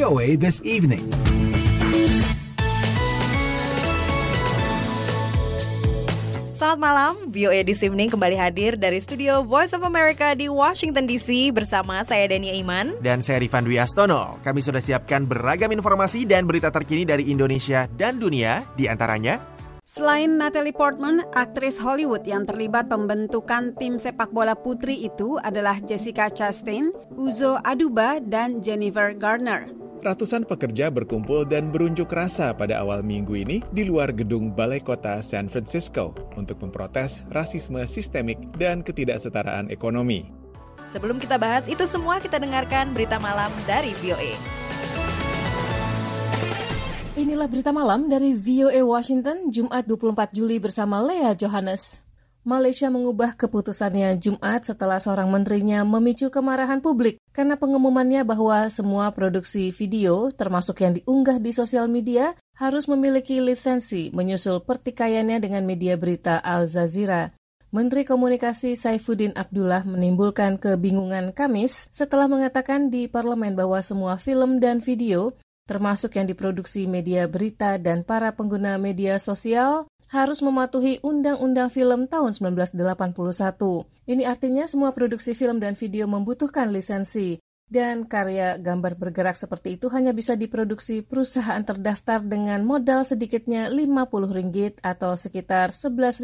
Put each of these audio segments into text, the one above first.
VOA This Evening. Selamat malam, VOA This Evening kembali hadir dari studio Voice of America di Washington DC bersama saya Dania Iman. Dan saya Rifan Dwi Astono. Kami sudah siapkan beragam informasi dan berita terkini dari Indonesia dan dunia, di antaranya... Selain Natalie Portman, aktris Hollywood yang terlibat pembentukan tim sepak bola putri itu adalah Jessica Chastain, Uzo Aduba, dan Jennifer Garner. Ratusan pekerja berkumpul dan berunjuk rasa pada awal minggu ini di luar gedung Balai Kota San Francisco untuk memprotes rasisme sistemik dan ketidaksetaraan ekonomi. Sebelum kita bahas itu semua, kita dengarkan berita malam dari VOA. Inilah berita malam dari VOA Washington, Jumat 24 Juli bersama Lea Johannes. Malaysia mengubah keputusannya Jumat setelah seorang menterinya memicu kemarahan publik karena pengumumannya bahwa semua produksi video, termasuk yang diunggah di sosial media, harus memiliki lisensi menyusul pertikaiannya dengan media berita Al Jazeera. Menteri Komunikasi Saifuddin Abdullah menimbulkan kebingungan Kamis setelah mengatakan di parlemen bahwa semua film dan video, termasuk yang diproduksi media berita dan para pengguna media sosial, harus mematuhi Undang-Undang Film tahun 1981. Ini artinya semua produksi film dan video membutuhkan lisensi, dan karya gambar bergerak seperti itu hanya bisa diproduksi perusahaan terdaftar dengan modal sedikitnya RM50 atau sekitar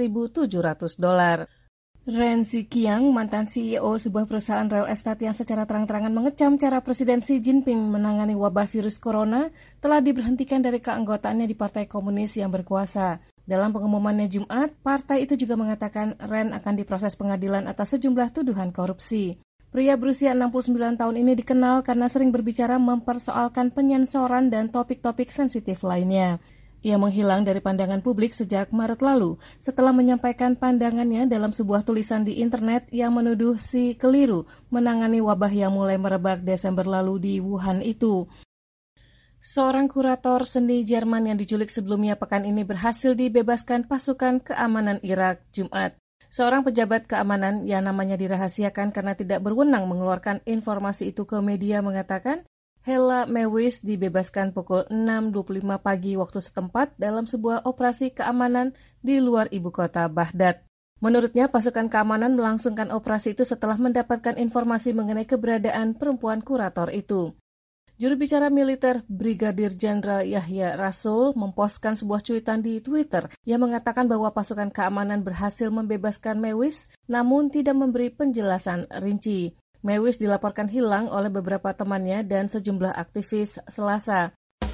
$11.700. Ren Ziqiang, mantan CEO sebuah perusahaan real estate yang secara terang-terangan mengecam cara Presiden Xi Jinping menangani wabah virus corona, telah diberhentikan dari keanggotaannya di Partai Komunis yang berkuasa. Dalam pengumumannya Jumat, partai itu juga mengatakan Ren akan diproses pengadilan atas sejumlah tuduhan korupsi. Pria berusia 69 tahun ini dikenal karena sering berbicara mempersoalkan penyensoran dan topik-topik sensitif lainnya. Ia menghilang dari pandangan publik sejak Maret lalu setelah menyampaikan pandangannya dalam sebuah tulisan di internet yang menuduh Xi keliru menangani wabah yang mulai merebak Desember lalu di Wuhan itu. Seorang kurator seni Jerman yang diculik sebelumnya pekan ini berhasil dibebaskan pasukan keamanan Irak Jumat. Seorang pejabat keamanan yang namanya dirahasiakan karena tidak berwenang mengeluarkan informasi itu ke media mengatakan Hella Mewis dibebaskan pukul 6.25 pagi waktu setempat dalam sebuah operasi keamanan di luar ibu kota Baghdad. Menurutnya, pasukan keamanan melangsungkan operasi itu setelah mendapatkan informasi mengenai keberadaan perempuan kurator itu. Juru bicara militer Brigadir Jenderal Yahya Rasul memposkan sebuah cuitan di Twitter yang mengatakan bahwa pasukan keamanan berhasil membebaskan Mewis, namun tidak memberi penjelasan rinci. Mewis dilaporkan hilang oleh beberapa temannya dan sejumlah aktivis Selasa.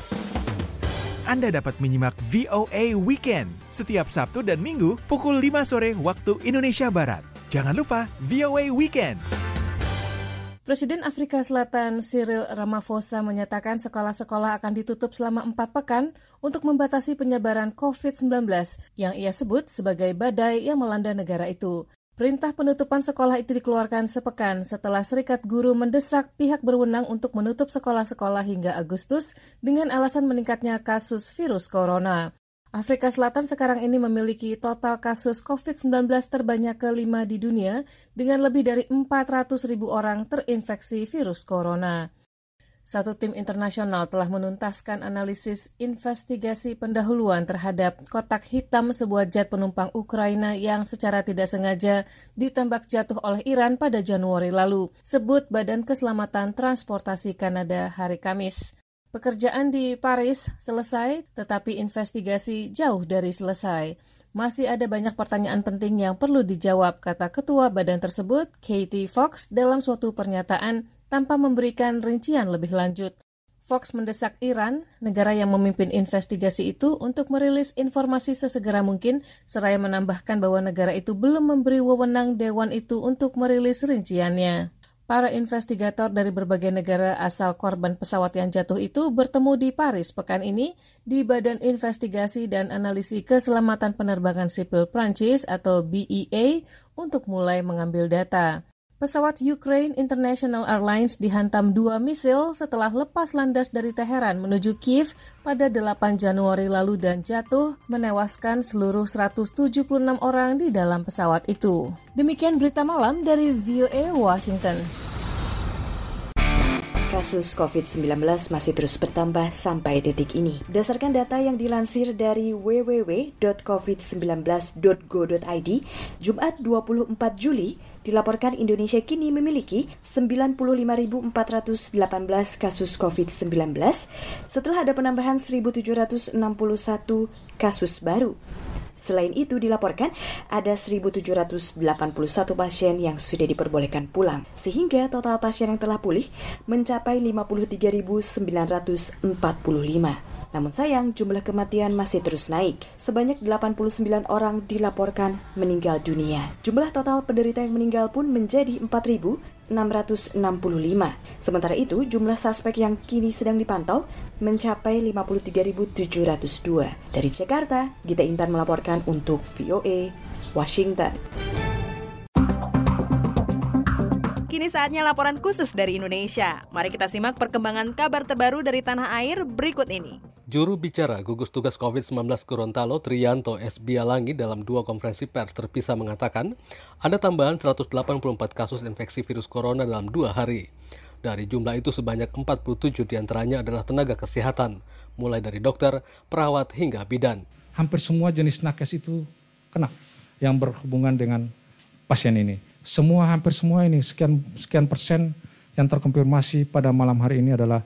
Anda dapat menyimak VOA Weekend setiap Sabtu dan Minggu pukul 5 sore waktu Indonesia Barat. Jangan lupa VOA Weekend. Presiden Afrika Selatan Cyril Ramaphosa menyatakan sekolah-sekolah akan ditutup selama 4 pekan untuk membatasi penyebaran COVID-19 yang ia sebut sebagai badai yang melanda negara itu. Perintah penutupan sekolah itu dikeluarkan sepekan setelah Serikat Guru mendesak pihak berwenang untuk menutup sekolah-sekolah hingga Agustus dengan alasan meningkatnya kasus virus corona. Afrika Selatan sekarang ini memiliki total kasus COVID-19 terbanyak kelima di dunia dengan lebih dari 400.000 orang terinfeksi virus corona. Satu tim internasional telah menuntaskan analisis investigasi pendahuluan terhadap kotak hitam sebuah jet penumpang Ukraina yang secara tidak sengaja ditembak jatuh oleh Iran pada Januari lalu, sebut Badan Keselamatan Transportasi Kanada hari Kamis. Pekerjaan di Paris selesai, tetapi investigasi jauh dari selesai. Masih ada banyak pertanyaan penting yang perlu dijawab, kata ketua badan tersebut, Katie Fox, dalam suatu pernyataan tanpa memberikan rincian lebih lanjut. Fox mendesak Iran, negara yang memimpin investigasi itu, untuk merilis informasi sesegera mungkin, seraya menambahkan bahwa negara itu belum memberi wewenang dewan itu untuk merilis rinciannya. Para investigator dari berbagai negara asal korban pesawat yang jatuh itu bertemu di Paris pekan ini di Badan Investigasi dan Analisis Keselamatan Penerbangan Sipil Prancis atau BEA untuk mulai mengambil data. Pesawat Ukraine International Airlines dihantam 2 misil setelah lepas landas dari Teheran menuju Kiev pada 8 Januari lalu dan jatuh, menewaskan seluruh 176 orang di dalam pesawat itu. Demikian berita malam dari VOA Washington. kasus COVID-19 masih terus bertambah sampai detik ini. Berdasarkan data yang dilansir dari www.covid19.go.id, Jumat 24 Juli, dilaporkan Indonesia kini memiliki 95.418 kasus COVID-19 setelah ada penambahan 1.761 kasus baru. Selain itu dilaporkan ada 1.781 pasien yang sudah diperbolehkan pulang, sehingga total pasien yang telah pulih mencapai 53.945. Namun sayang, jumlah kematian masih terus naik. Sebanyak 89 orang dilaporkan meninggal dunia. Jumlah total penderita yang meninggal pun menjadi 4.665. Sementara itu, jumlah suspek yang kini sedang dipantau mencapai 53.702. Dari Jakarta, Gita Intan melaporkan untuk VOA Washington. Kini saatnya laporan khusus dari Indonesia. Mari kita simak perkembangan kabar terbaru dari tanah air berikut ini. Juru bicara gugus tugas COVID-19 Gorontalo, Triyanto S. Bialangi, dalam 2 konferensi pers terpisah mengatakan ada tambahan 184 kasus infeksi virus corona dalam 2 hari. Dari jumlah itu sebanyak 47 diantaranya adalah tenaga kesehatan, mulai dari dokter, perawat, hingga bidan. Hampir semua jenis nakes itu kena yang berhubungan dengan pasien ini. Hampir semua ini, sekian persen yang terkonfirmasi pada malam hari ini adalah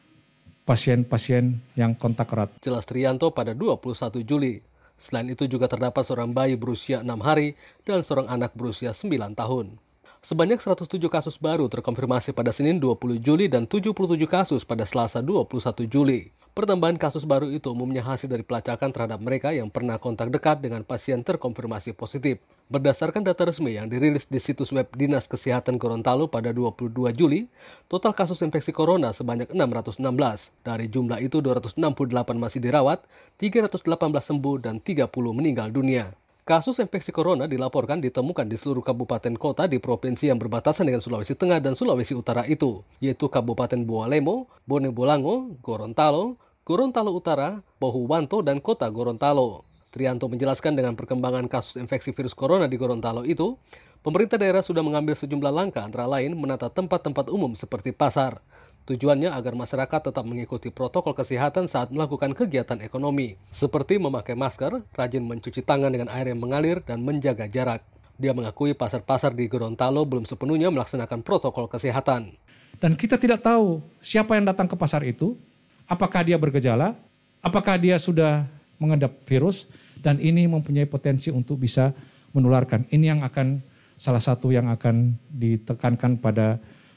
pasien-pasien yang kontak erat. Jelas Triyanto pada 21 Juli. Selain itu juga terdapat seorang bayi berusia 6 hari dan seorang anak berusia 9 tahun. Sebanyak 107 kasus baru terkonfirmasi pada Senin 20 Juli dan 77 kasus pada Selasa 21 Juli. Pertambahan kasus baru itu umumnya hasil dari pelacakan terhadap mereka yang pernah kontak dekat dengan pasien terkonfirmasi positif. Berdasarkan data resmi yang dirilis di situs web Dinas Kesehatan Gorontalo pada 22 Juli, total kasus infeksi corona sebanyak 616. Dari jumlah itu 268 masih dirawat, 318 sembuh dan 30 meninggal dunia. Kasus infeksi corona dilaporkan ditemukan di seluruh kabupaten kota di provinsi yang berbatasan dengan Sulawesi Tengah dan Sulawesi Utara itu, yaitu Kabupaten Boalemo, Bone Bolango, Gorontalo, Gorontalo Utara, Bohuwanto, dan Kota Gorontalo. Triyanto menjelaskan dengan perkembangan kasus infeksi virus corona di Gorontalo itu, pemerintah daerah sudah mengambil sejumlah langkah antara lain menata tempat-tempat umum seperti pasar. Tujuannya agar masyarakat tetap mengikuti protokol kesehatan saat melakukan kegiatan ekonomi, seperti memakai masker, rajin mencuci tangan dengan air yang mengalir, dan menjaga jarak. Dia mengakui pasar-pasar di Gorontalo belum sepenuhnya melaksanakan protokol kesehatan. Dan kita tidak tahu siapa yang datang ke pasar itu, apakah dia bergejala, apakah dia sudah mengidap virus, dan ini mempunyai potensi untuk bisa menularkan. Ini yang akan salah satu yang akan ditekankan pada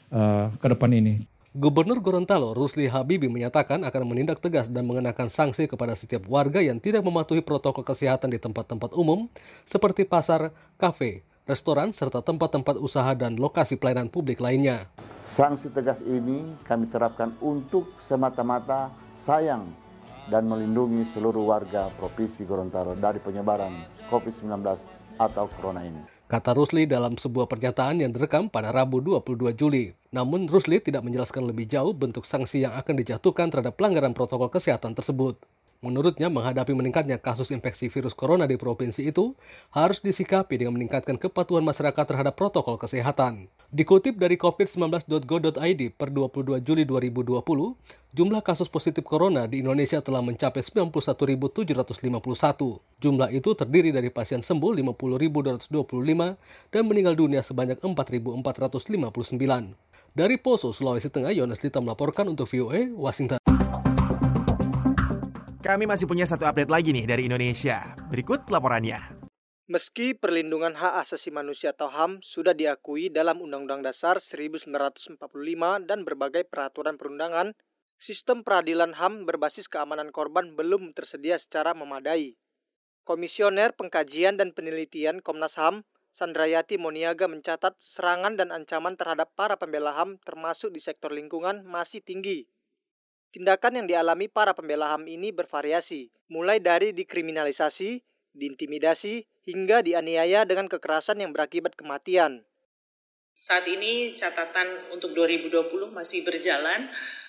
ke depan ini. Gubernur Gorontalo, Rusli Habibi, menyatakan akan menindak tegas dan mengenakan sanksi kepada setiap warga yang tidak mematuhi protokol kesehatan di tempat-tempat umum seperti pasar, kafe, restoran, serta tempat-tempat usaha dan lokasi pelayanan publik lainnya. Sanksi tegas ini kami terapkan untuk semata-mata sayang dan melindungi seluruh warga Provinsi Gorontalo dari penyebaran COVID-19 atau corona ini. Kata Rusli dalam sebuah pernyataan yang direkam pada Rabu 22 Juli. Namun Rusli tidak menjelaskan lebih jauh bentuk sanksi yang akan dijatuhkan terhadap pelanggaran protokol kesehatan tersebut. Menurutnya, menghadapi meningkatnya kasus infeksi virus corona di provinsi itu harus disikapi dengan meningkatkan kepatuhan masyarakat terhadap protokol kesehatan. Dikutip dari covid19.go.id per 22 Juli 2020, jumlah kasus positif corona di Indonesia telah mencapai 91.751. Jumlah itu terdiri dari pasien sembuh 50.225 dan meninggal dunia sebanyak 4.459. Dari Poso, Sulawesi Tengah, Yones Dita melaporkan untuk VOA Washington. Kami masih punya satu update lagi nih dari Indonesia. Berikut laporannya. Meski perlindungan hak asasi manusia atau HAM sudah diakui dalam Undang-Undang Dasar 1945 dan berbagai peraturan perundangan, sistem peradilan HAM berbasis keamanan korban belum tersedia secara memadai. Komisioner Pengkajian dan Penelitian Komnas HAM, Sandrayati Moniaga, mencatat serangan dan ancaman terhadap para pembela HAM termasuk di sektor lingkungan masih tinggi. Tindakan yang dialami para pembela HAM ini bervariasi, mulai dari dikriminalisasi, diintimidasi, hingga dianiaya dengan kekerasan yang berakibat kematian. Saat ini catatan untuk 2020 masih berjalan.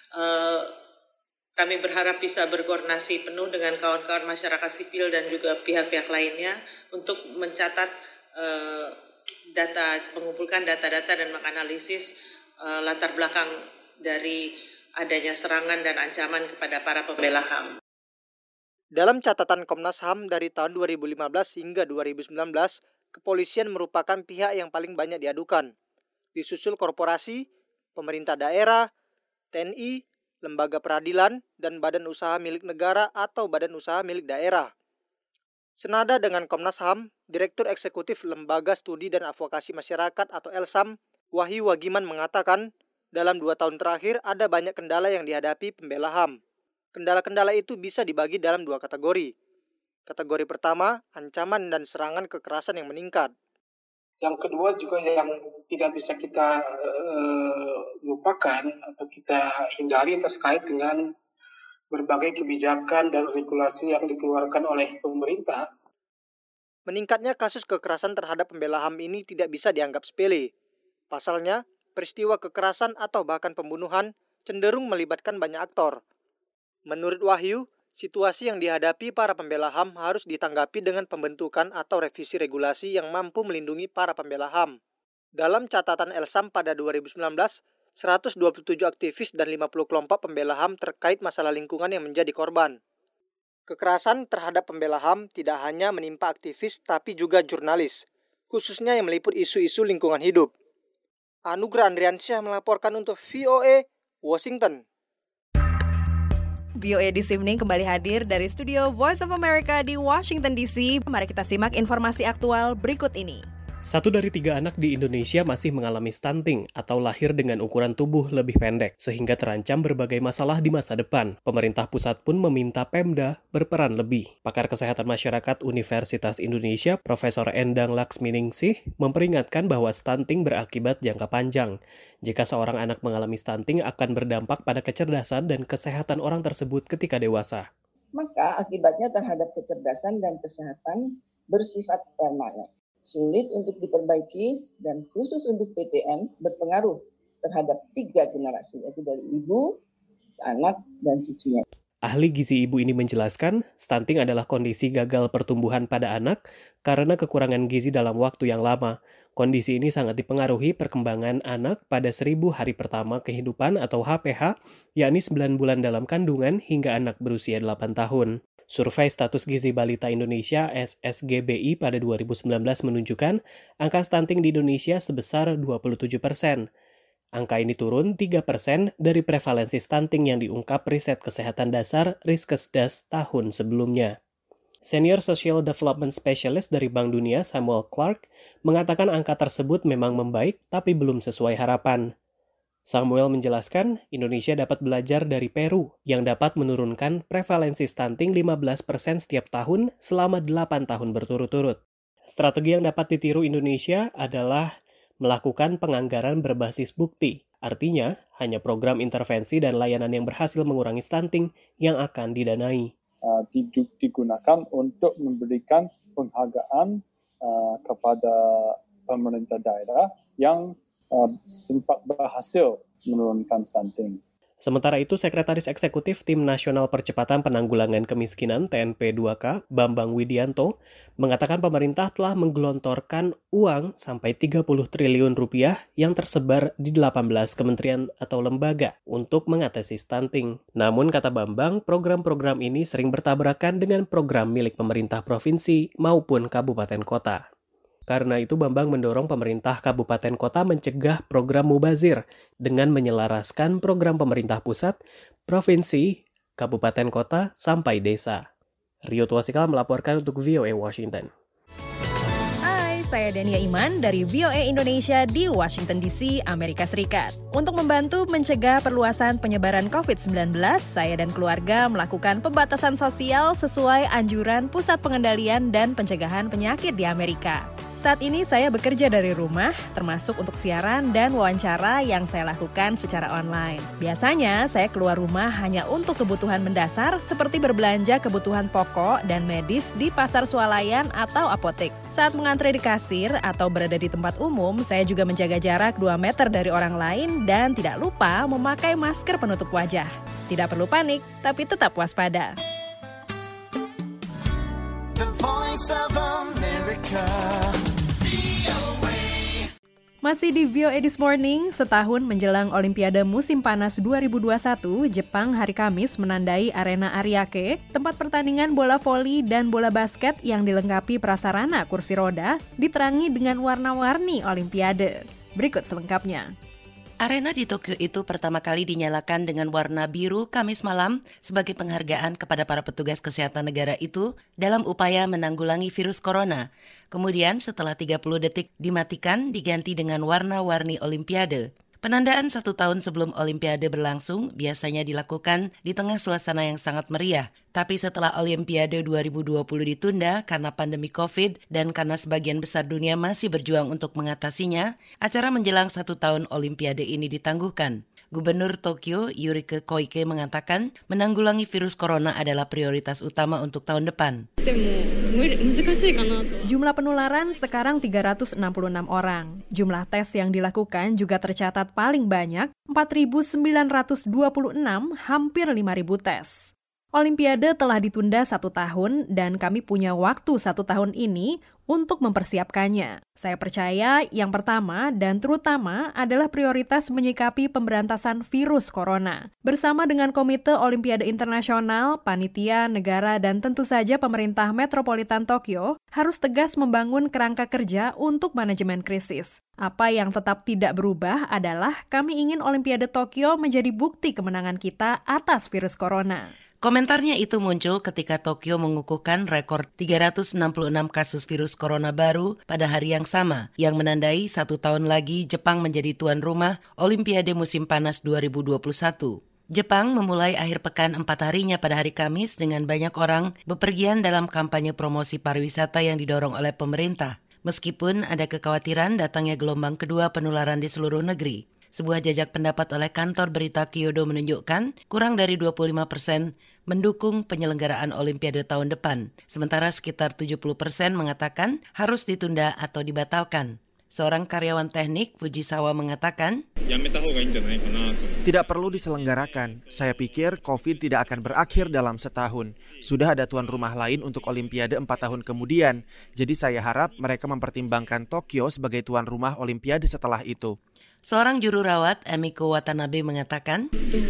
Kami berharap bisa berkoordinasi penuh dengan kawan-kawan masyarakat sipil dan juga pihak-pihak lainnya untuk mencatat mengumpulkan data-data dan menganalisis latar belakang dari adanya serangan dan ancaman kepada para pembela HAM. Dalam catatan Komnas HAM dari tahun 2015 hingga 2019, kepolisian merupakan pihak yang paling banyak diadukan. Disusul korporasi, pemerintah daerah, TNI, lembaga peradilan, dan badan usaha milik negara atau badan usaha milik daerah. Senada dengan Komnas HAM, Direktur Eksekutif Lembaga Studi dan Advokasi Masyarakat atau LSAM, Wahyu Wagiman mengatakan, dalam 2 tahun terakhir ada banyak kendala yang dihadapi pembela HAM. Kendala-kendala itu bisa dibagi dalam 2 kategori. Kategori pertama, ancaman dan serangan kekerasan yang meningkat. Yang kedua juga yang tidak bisa kita lupakan atau kita hindari terkait dengan berbagai kebijakan dan regulasi yang dikeluarkan oleh pemerintah. Meningkatnya kasus kekerasan terhadap pembela HAM ini tidak bisa dianggap sepele. Pasalnya, peristiwa kekerasan atau bahkan pembunuhan cenderung melibatkan banyak aktor. Menurut Wahyu, situasi yang dihadapi para pembela HAM harus ditanggapi dengan pembentukan atau revisi regulasi yang mampu melindungi para pembela HAM. Dalam catatan LSAM pada 2019, 127 aktivis dan 50 kelompok pembela HAM terkait masalah lingkungan yang menjadi korban. Kekerasan terhadap pembela HAM tidak hanya menimpa aktivis tapi juga jurnalis, khususnya yang meliput isu-isu lingkungan hidup. Anugrah Andriansyah melaporkan untuk VOA, Washington. VOA This Evening kembali hadir dari studio Voice of America di Washington DC. Mari kita simak informasi aktual berikut ini. 1 dari 3 anak di Indonesia masih mengalami stunting atau lahir dengan ukuran tubuh lebih pendek, sehingga terancam berbagai masalah di masa depan. Pemerintah pusat pun meminta Pemda berperan lebih. Pakar Kesehatan Masyarakat Universitas Indonesia, Profesor Endang Laksminingsih, memperingatkan bahwa stunting berakibat jangka panjang. Jika seorang anak mengalami stunting akan berdampak pada kecerdasan dan kesehatan orang tersebut ketika dewasa. Maka akibatnya terhadap kecerdasan dan kesehatan bersifat permanen. Sulit untuk diperbaiki dan khusus untuk PTM berpengaruh terhadap 3 generasi, yaitu dari ibu, anak, dan cucunya. Ahli gizi ibu ini menjelaskan, stunting adalah kondisi gagal pertumbuhan pada anak karena kekurangan gizi dalam waktu yang lama. Kondisi ini sangat dipengaruhi perkembangan anak pada 1000 hari pertama kehidupan atau HPH, yakni 9 bulan dalam kandungan hingga anak berusia 8 tahun. Survei Status Gizi Balita Indonesia SSGBI pada 2019 menunjukkan angka stunting di Indonesia sebesar 27%. Angka ini turun 3% dari prevalensi stunting yang diungkap riset kesehatan dasar Riskesdas tahun sebelumnya. Senior Social Development Specialist dari Bank Dunia Samuel Clark mengatakan angka tersebut memang membaik tapi belum sesuai harapan. Samuel menjelaskan, Indonesia dapat belajar dari Peru yang dapat menurunkan prevalensi stunting 15% setiap tahun selama 8 tahun berturut-turut. Strategi yang dapat ditiru Indonesia adalah melakukan penganggaran berbasis bukti. Artinya, hanya program intervensi dan layanan yang berhasil mengurangi stunting yang akan didanai. Digunakan untuk memberikan penghargaan kepada pemerintah daerah yang sempat berhasil menurunkan stunting. Sementara itu, Sekretaris Eksekutif Tim Nasional Percepatan Penanggulangan Kemiskinan TNP2K, Bambang Widianto, mengatakan pemerintah telah menggelontorkan uang sampai 30 triliun rupiah yang tersebar di 18 kementerian atau lembaga untuk mengatasi stunting. Namun, kata Bambang, program-program ini sering bertabrakan dengan program milik pemerintah provinsi maupun kabupaten kota. Karena itu, Bambang mendorong pemerintah kabupaten kota mencegah program mubazir dengan menyelaraskan program pemerintah pusat, provinsi, kabupaten kota, sampai desa. Rio Tuasikal melaporkan untuk VOA Washington. Hai, saya Dania Iman dari VOA Indonesia di Washington DC, Amerika Serikat. Untuk membantu mencegah perluasan penyebaran COVID-19, saya dan keluarga melakukan pembatasan sosial sesuai anjuran Pusat Pengendalian dan Pencegahan Penyakit di Amerika. Saat ini saya bekerja dari rumah, termasuk untuk siaran dan wawancara yang saya lakukan secara online. Biasanya saya keluar rumah hanya untuk kebutuhan mendasar seperti berbelanja kebutuhan pokok dan medis di pasar swalayan atau apotek. Saat mengantre di kasir atau berada di tempat umum, saya juga menjaga jarak 2 meter dari orang lain dan tidak lupa memakai masker penutup wajah. Tidak perlu panik, tapi tetap waspada. The Voice of America. Masih di VOA This Morning, setahun menjelang Olimpiade Musim Panas 2021, Jepang hari Kamis menandai Arena Ariake, tempat pertandingan bola voli dan bola basket yang dilengkapi prasarana kursi roda, diterangi dengan warna-warni Olimpiade. Berikut selengkapnya. Arena di Tokyo itu pertama kali dinyalakan dengan warna biru Kamis malam sebagai penghargaan kepada para petugas kesehatan negara itu dalam upaya menanggulangi virus corona. Kemudian setelah 30 detik dimatikan diganti dengan warna-warni Olimpiade. Penandaan 1 tahun sebelum Olimpiade berlangsung biasanya dilakukan di tengah suasana yang sangat meriah. Tapi setelah Olimpiade 2020 ditunda karena pandemi COVID dan karena sebagian besar dunia masih berjuang untuk mengatasinya, acara menjelang 1 tahun Olimpiade ini ditangguhkan. Gubernur Tokyo, Yuriko Koike, mengatakan menanggulangi virus corona adalah prioritas utama untuk tahun depan. Jumlah penularan sekarang 366 orang. Jumlah tes yang dilakukan juga tercatat paling banyak, 4.926, hampir 5.000 tes. Olimpiade telah ditunda 1 tahun dan kami punya waktu 1 tahun ini untuk mempersiapkannya. Saya percaya yang pertama dan terutama adalah prioritas menyikapi pemberantasan virus corona. Bersama dengan Komite Olimpiade Internasional, panitia, negara, dan tentu saja pemerintah metropolitan Tokyo harus tegas membangun kerangka kerja untuk manajemen krisis. Apa yang tetap tidak berubah adalah kami ingin Olimpiade Tokyo menjadi bukti kemenangan kita atas virus corona. Komentarnya itu muncul ketika Tokyo mengukuhkan rekor 366 kasus virus corona baru pada hari yang sama, yang menandai 1 tahun lagi Jepang menjadi tuan rumah Olimpiade Musim Panas 2021. Jepang memulai akhir pekan 4 harinya pada hari Kamis dengan banyak orang bepergian dalam kampanye promosi pariwisata yang didorong oleh pemerintah. Meskipun ada kekhawatiran datangnya gelombang kedua penularan di seluruh negeri. Sebuah jajak pendapat oleh kantor berita Kyodo menunjukkan kurang dari 25% mendukung penyelenggaraan Olimpiade tahun depan. Sementara sekitar 70% mengatakan harus ditunda atau dibatalkan. Seorang karyawan teknik, Fujisawa, mengatakan, tidak perlu diselenggarakan. Saya pikir COVID tidak akan berakhir dalam setahun. Sudah ada tuan rumah lain untuk Olimpiade 4 tahun kemudian. Jadi saya harap mereka mempertimbangkan Tokyo sebagai tuan rumah Olimpiade setelah itu. Seorang juru rawat, Emiko Watanabe, mengatakan,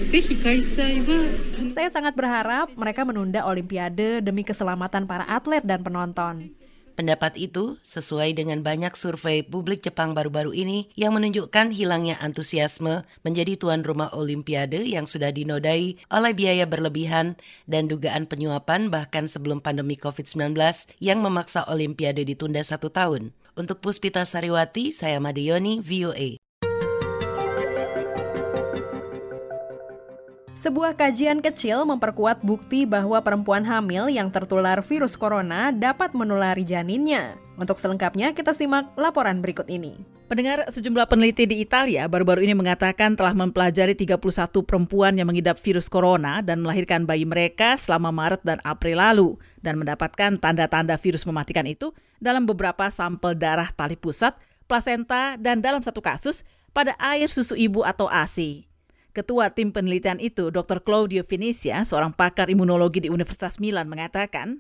saya sangat berharap mereka menunda Olimpiade demi keselamatan para atlet dan penonton. Pendapat itu sesuai dengan banyak survei publik Jepang baru-baru ini yang menunjukkan hilangnya antusiasme menjadi tuan rumah Olimpiade yang sudah dinodai oleh biaya berlebihan dan dugaan penyuapan bahkan sebelum pandemi COVID-19 yang memaksa Olimpiade ditunda 1 tahun. Untuk Puspita Sariwati, saya Madeyoni, VOA. Sebuah kajian kecil memperkuat bukti bahwa perempuan hamil yang tertular virus corona dapat menulari janinnya. Untuk selengkapnya, kita simak laporan berikut ini. Pendengar, sejumlah peneliti di Italia baru-baru ini mengatakan telah mempelajari 31 perempuan yang mengidap virus corona dan melahirkan bayi mereka selama Maret dan April lalu dan mendapatkan tanda-tanda virus mematikan itu dalam beberapa sampel darah tali pusat, plasenta, dan dalam satu kasus pada air susu ibu atau ASI. Ketua tim penelitian itu, Dr. Claudio Venezia, seorang pakar imunologi di Universitas Milan, mengatakan,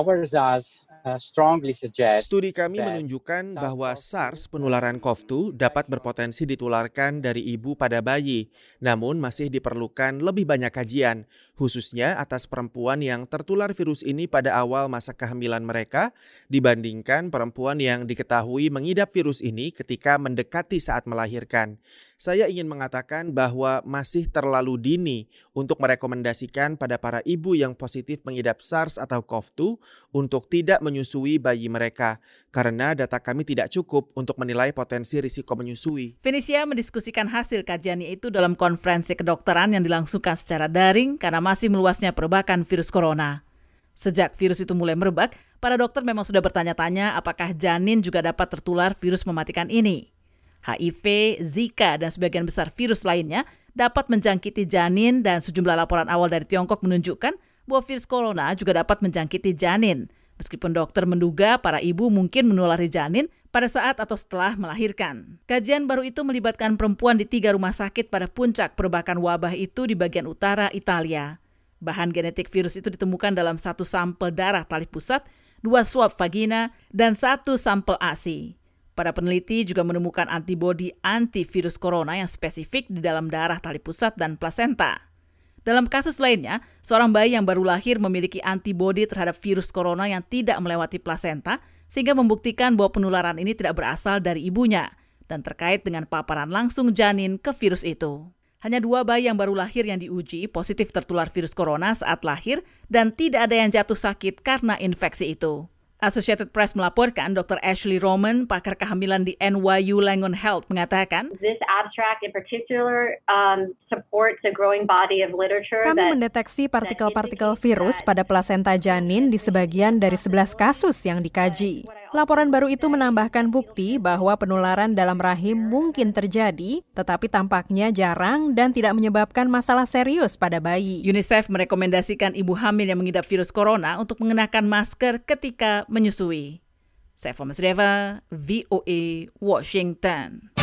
studi kami menunjukkan bahwa SARS penularan CoV-2 dapat berpotensi ditularkan dari ibu pada bayi, namun masih diperlukan lebih banyak kajian, khususnya atas perempuan yang tertular virus ini pada awal masa kehamilan mereka dibandingkan perempuan yang diketahui mengidap virus ini ketika mendekati saat melahirkan. Saya ingin mengatakan bahwa masih terlalu dini untuk merekomendasikan pada para ibu yang positif mengidap SARS atau CoV-2 untuk tidak menyusui bayi mereka, karena data kami tidak cukup untuk menilai potensi risiko menyusui. Venezia mendiskusikan hasil kajiannya itu dalam konferensi kedokteran yang dilangsungkan secara daring karena masih meluasnya perbakan virus corona. Sejak virus itu mulai merebak, para dokter memang sudah bertanya-tanya apakah janin juga dapat tertular virus mematikan ini. HIV, Zika, dan sebagian besar virus lainnya dapat menjangkiti janin dan sejumlah laporan awal dari Tiongkok menunjukkan bahwa virus corona juga dapat menjangkiti janin. Meskipun dokter menduga para ibu mungkin menulari janin pada saat atau setelah melahirkan. Kajian baru itu melibatkan perempuan di 3 rumah sakit pada puncak perbakan wabah itu di bagian utara Italia. Bahan genetik virus itu ditemukan dalam 1 sampel darah tali pusat, 2 swab vagina, dan 1 sampel ASI. Para peneliti juga menemukan antibodi antivirus corona yang spesifik di dalam darah tali pusat dan plasenta. Dalam kasus lainnya, seorang bayi yang baru lahir memiliki antibodi terhadap virus corona yang tidak melewati plasenta, sehingga membuktikan bahwa penularan ini tidak berasal dari ibunya dan terkait dengan paparan langsung janin ke virus itu. Hanya 2 bayi yang baru lahir yang diuji positif tertular virus corona saat lahir dan tidak ada yang jatuh sakit karena infeksi itu. Associated Press melaporkan Dr. Ashley Roman, pakar kehamilan di NYU Langone Health, mengatakan, This abstract in particular supports a growing body of literature. Kami mendeteksi partikel-partikel virus pada plasenta janin di sebagian dari 11 kasus yang dikaji. Laporan baru itu menambahkan bukti bahwa penularan dalam rahim mungkin terjadi, tetapi tampaknya jarang dan tidak menyebabkan masalah serius pada bayi. UNICEF merekomendasikan ibu hamil yang mengidap virus corona untuk mengenakan masker ketika menyusui. Saiful Masreva, VOA, Washington.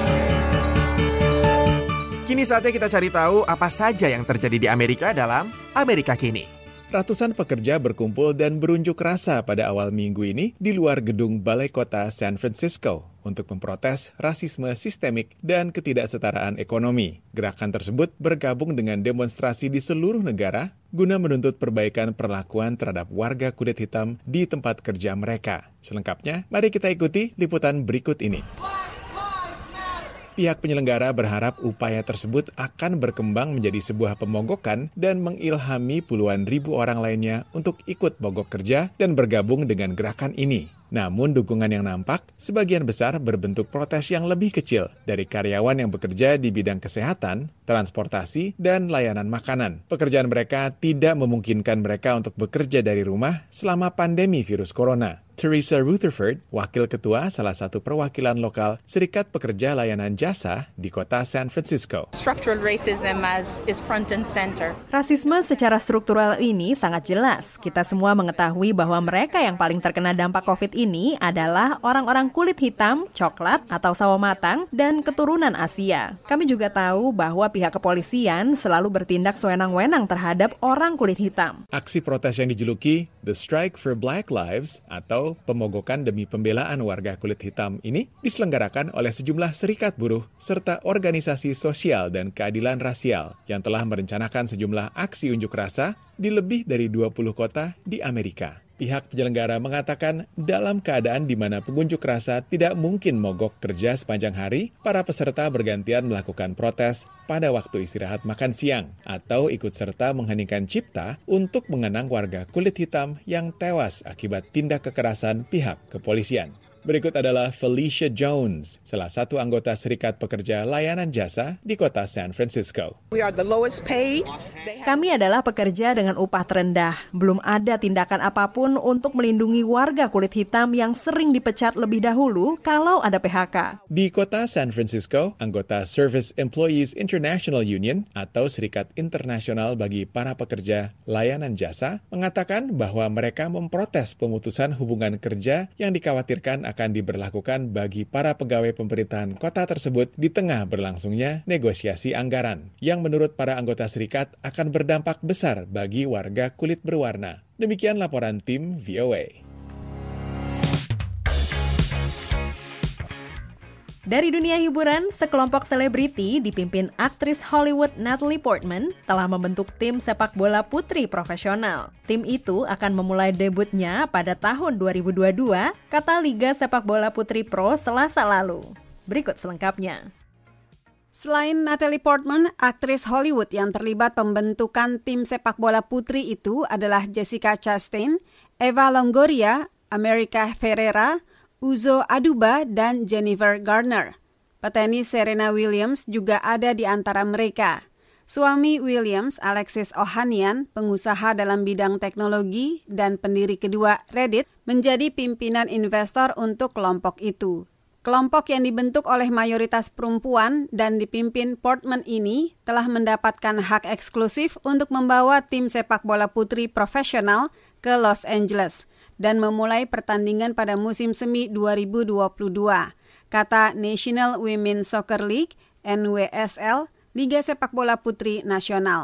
Kini saatnya kita cari tahu apa saja yang terjadi di Amerika dalam Amerika Kini. Ratusan pekerja berkumpul dan berunjuk rasa pada awal minggu ini di luar gedung Balai Kota San Francisco untuk memprotes rasisme sistemik dan ketidaksetaraan ekonomi. Gerakan tersebut bergabung dengan demonstrasi di seluruh negara guna menuntut perbaikan perlakuan terhadap warga kulit hitam di tempat kerja mereka. Selengkapnya, mari kita ikuti liputan berikut ini. Pihak penyelenggara berharap upaya tersebut akan berkembang menjadi sebuah pemogokan dan mengilhami puluhan ribu orang lainnya untuk ikut mogok kerja dan bergabung dengan gerakan ini. Namun dukungan yang nampak sebagian besar berbentuk protes yang lebih kecil dari karyawan yang bekerja di bidang kesehatan, transportasi, dan layanan makanan. Pekerjaan mereka tidak memungkinkan mereka untuk bekerja dari rumah selama pandemi virus corona. Teresa Rutherford, wakil ketua salah satu perwakilan lokal Serikat Pekerja Layanan Jasa di kota San Francisco. Structural racism is front and center. Rasisme secara struktural ini sangat jelas. Kita semua mengetahui bahwa mereka yang paling terkena dampak COVID ini adalah orang-orang kulit hitam, coklat, atau sawo matang, dan keturunan Asia. Kami juga tahu bahwa pihak kepolisian selalu bertindak sewenang-wenang terhadap orang kulit hitam. Aksi protes yang dijuluki The Strike for Black Lives atau pemogokan demi pembelaan warga kulit hitam ini diselenggarakan oleh sejumlah serikat buruh serta organisasi sosial dan keadilan rasial yang telah merencanakan sejumlah aksi unjuk rasa di lebih dari 20 kota di Amerika. Pihak penyelenggara mengatakan dalam keadaan di mana pengunjuk rasa tidak mungkin mogok kerja sepanjang hari, para peserta bergantian melakukan protes pada waktu istirahat makan siang atau ikut serta mengheningkan cipta untuk mengenang warga kulit hitam yang tewas akibat tindak kekerasan pihak kepolisian. Berikut adalah Felicia Jones, salah satu anggota Serikat Pekerja Layanan Jasa di kota San Francisco. Kami adalah pekerja dengan upah terendah. Belum ada tindakan apapun untuk melindungi warga kulit hitam yang sering dipecat lebih dahulu kalau ada PHK. Di kota San Francisco, anggota Service Employees International Union atau Serikat Internasional bagi para pekerja layanan jasa mengatakan bahwa mereka memprotes pemutusan hubungan kerja yang dikhawatirkan akan diberlakukan bagi para pegawai pemerintahan kota tersebut di tengah berlangsungnya negosiasi anggaran yang menurut para anggota serikat akan berdampak besar bagi warga kulit berwarna. Demikian laporan tim VOA. Dari dunia hiburan, sekelompok selebriti dipimpin aktris Hollywood Natalie Portman telah membentuk tim sepak bola putri profesional. Tim itu akan memulai debutnya pada tahun 2022, kata Liga Sepak Bola Putri Pro Selasa lalu. Berikut selengkapnya. Selain Natalie Portman, aktris Hollywood yang terlibat pembentukan tim sepak bola putri itu adalah Jessica Chastain, Eva Longoria, America Ferrera, Uzo Aduba, dan Jennifer Garner. Petenis Serena Williams juga ada di antara mereka. Suami Williams, Alexis Ohanian, pengusaha dalam bidang teknologi dan pendiri kedua Reddit, menjadi pimpinan investor untuk kelompok itu. Kelompok yang dibentuk oleh mayoritas perempuan dan dipimpin Portman ini telah mendapatkan hak eksklusif untuk membawa tim sepak bola putri profesional ke Los Angeles dan memulai pertandingan pada musim semi 2022, kata National Women's Soccer League, NWSL, Liga Sepak Bola Putri Nasional.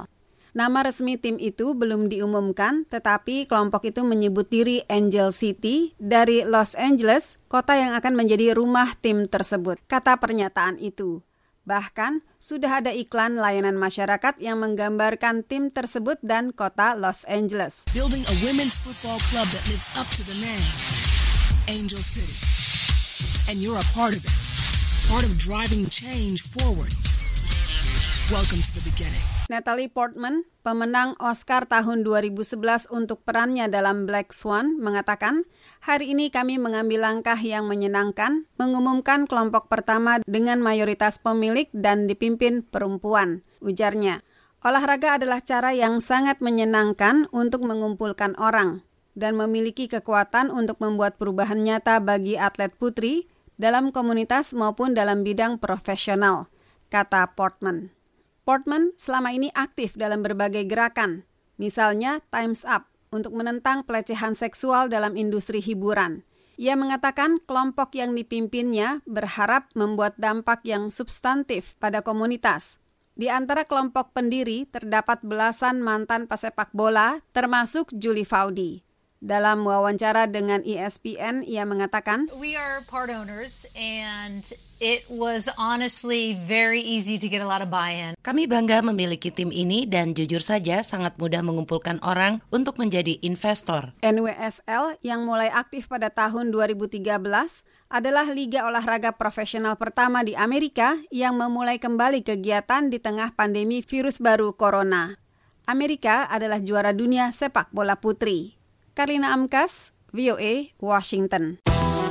Nama resmi tim itu belum diumumkan, tetapi kelompok itu menyebut diri Angel City dari Los Angeles, kota yang akan menjadi rumah tim tersebut, kata pernyataan itu. Bahkan, sudah ada iklan layanan masyarakat yang menggambarkan tim tersebut dan kota Los Angeles. Building a women's football club that lives up to the name, Angel City. And you're a part of it, part of driving change forward. Welcome to the beginning. Natalie Portman, pemenang Oscar tahun 2011 untuk perannya dalam Black Swan, mengatakan, hari ini kami mengambil langkah yang menyenangkan, mengumumkan kelompok pertama dengan mayoritas pemilik dan dipimpin perempuan, ujarnya. Olahraga adalah cara yang sangat menyenangkan untuk mengumpulkan orang dan memiliki kekuatan untuk membuat perubahan nyata bagi atlet putri dalam komunitas maupun dalam bidang profesional, kata Portman. Portman selama ini aktif dalam berbagai gerakan, misalnya Time's Up untuk menentang pelecehan seksual dalam industri hiburan. Ia mengatakan kelompok yang dipimpinnya berharap membuat dampak yang substantif pada komunitas. Di antara kelompok pendiri terdapat belasan mantan pesepak bola, termasuk Julie Foudy. Dalam wawancara dengan ESPN, ia mengatakan, We are part owners and it was honestly very easy to get a lot of buy-in. Kami bangga memiliki tim ini dan jujur saja sangat mudah mengumpulkan orang untuk menjadi investor. NWSL yang mulai aktif pada tahun 2013 adalah liga olahraga profesional pertama di Amerika yang memulai kembali kegiatan di tengah pandemi virus baru corona. Amerika adalah juara dunia sepak bola putri. Karlina Amkas, VOA, Washington.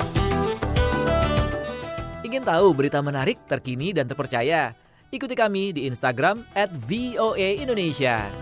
Ingin tahu berita menarik, terkini, dan terpercaya? Ikuti kami di Instagram @VOA_Indonesia.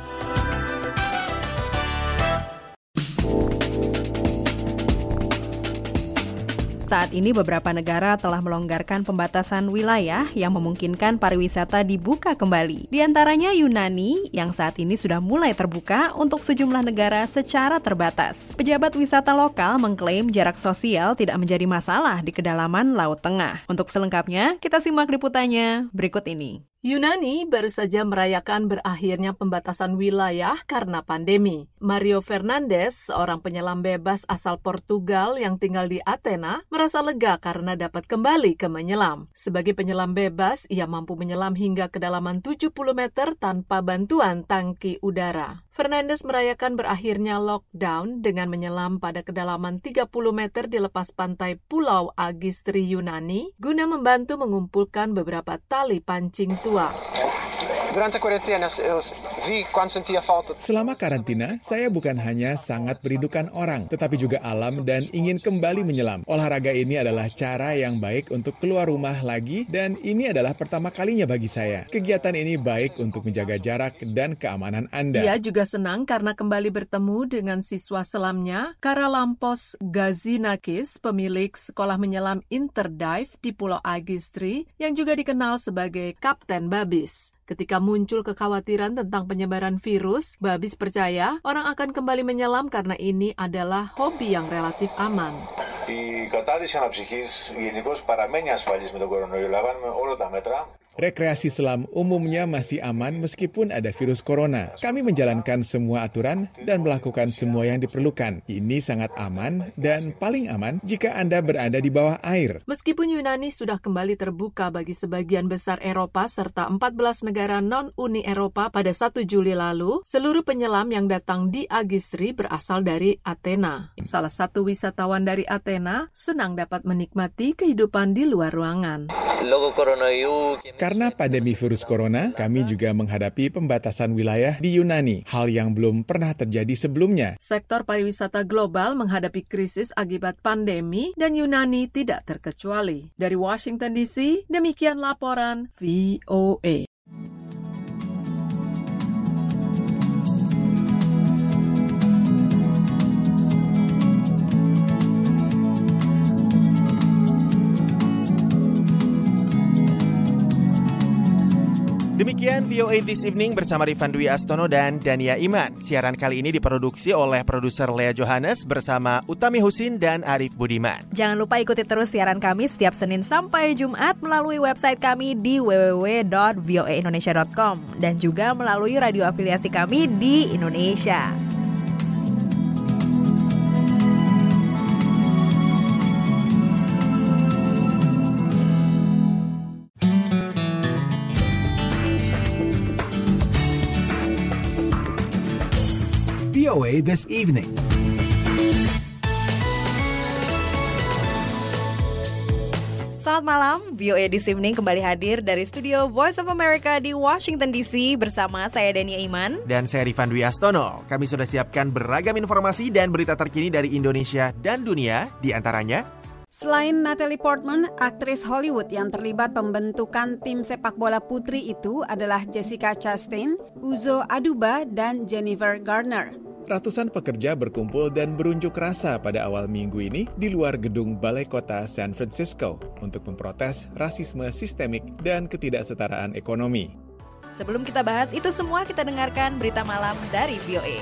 Saat ini beberapa negara telah melonggarkan pembatasan wilayah yang memungkinkan pariwisata dibuka kembali. Di antaranya Yunani yang saat ini sudah mulai terbuka untuk sejumlah negara secara terbatas. Pejabat wisata lokal mengklaim jarak sosial tidak menjadi masalah di kedalaman Laut Tengah. Untuk selengkapnya, kita simak liputannya berikut ini. Yunani baru saja merayakan berakhirnya pembatasan wilayah karena pandemi. Mario Fernandes, seorang penyelam bebas asal Portugal yang tinggal di Athena, merasa lega karena dapat kembali ke menyelam. Sebagai penyelam bebas, ia mampu menyelam hingga kedalaman 70 meter tanpa bantuan tangki udara. Fernandes merayakan berakhirnya lockdown dengan menyelam pada kedalaman 30 meter di lepas pantai Pulau Agistri, Yunani, guna membantu mengumpulkan beberapa tali pancing tua. Selama karantina, saya bukan hanya sangat merindukan orang, tetapi juga alam dan ingin kembali menyelam. Olahraga ini adalah cara yang baik untuk keluar rumah lagi dan ini adalah pertama kalinya bagi saya. Kegiatan ini baik untuk menjaga jarak dan keamanan Anda. Ia juga senang karena kembali bertemu dengan siswa selamnya, Karalampos Gazinakis, pemilik sekolah menyelam Interdive di Pulau Agistri, yang juga dikenal sebagai Kapten Babis. Ketika muncul kekhawatiran tentang penyebaran virus, Babis percaya orang akan kembali menyelam karena ini adalah hobi yang relatif aman. Η κατάδυση αναψυχής γενικώς παραμένει ασφαλής με τον κορονοϊό. Λαμβάνουμε όλα τα μέτρα. Rekreasi selam umumnya masih aman meskipun ada virus corona. Kami menjalankan semua aturan dan melakukan semua yang diperlukan. Ini sangat aman dan paling aman jika Anda berada di bawah air. Meskipun Yunani sudah kembali terbuka bagi sebagian besar Eropa serta 14 negara non-Uni Eropa pada 1 Juli lalu, seluruh penyelam yang datang di Agistri berasal dari Athena. Salah satu wisatawan dari Athena senang dapat menikmati kehidupan di luar ruangan. Karena pandemi virus corona, kami juga menghadapi pembatasan wilayah di Yunani, hal yang belum pernah terjadi sebelumnya. Sektor pariwisata global menghadapi krisis akibat pandemi dan Yunani tidak terkecuali. Dari Washington DC, demikian laporan VOA. Demikian VOA This Evening bersama Rifan Dwi Astono dan Dania Iman. Siaran kali ini diproduksi oleh produser Lea Johannes bersama Utami Husin dan Arif Budiman. Jangan lupa ikuti terus siaran kami setiap Senin sampai Jumat melalui website kami di www.voaindonesia.com dan juga melalui radio afiliasi kami di Indonesia. VOA This Evening. Selamat malam, VOA This Evening kembali hadir dari studio Voice of America di Washington DC bersama saya Dania Iman dan saya Rifan Dwi Astono. Kami sudah siapkan beragam informasi dan berita terkini dari Indonesia dan dunia, di antaranya selain Natalie Portman, aktris Hollywood yang terlibat pembentukan tim sepak bola putri itu adalah Jessica Chastain, Uzo Aduba, dan Jennifer Garner. Ratusan pekerja berkumpul dan berunjuk rasa pada awal minggu ini di luar gedung Balai Kota San Francisco untuk memprotes rasisme sistemik dan ketidaksetaraan ekonomi. Sebelum kita bahas itu semua, kita dengarkan berita malam dari VOA.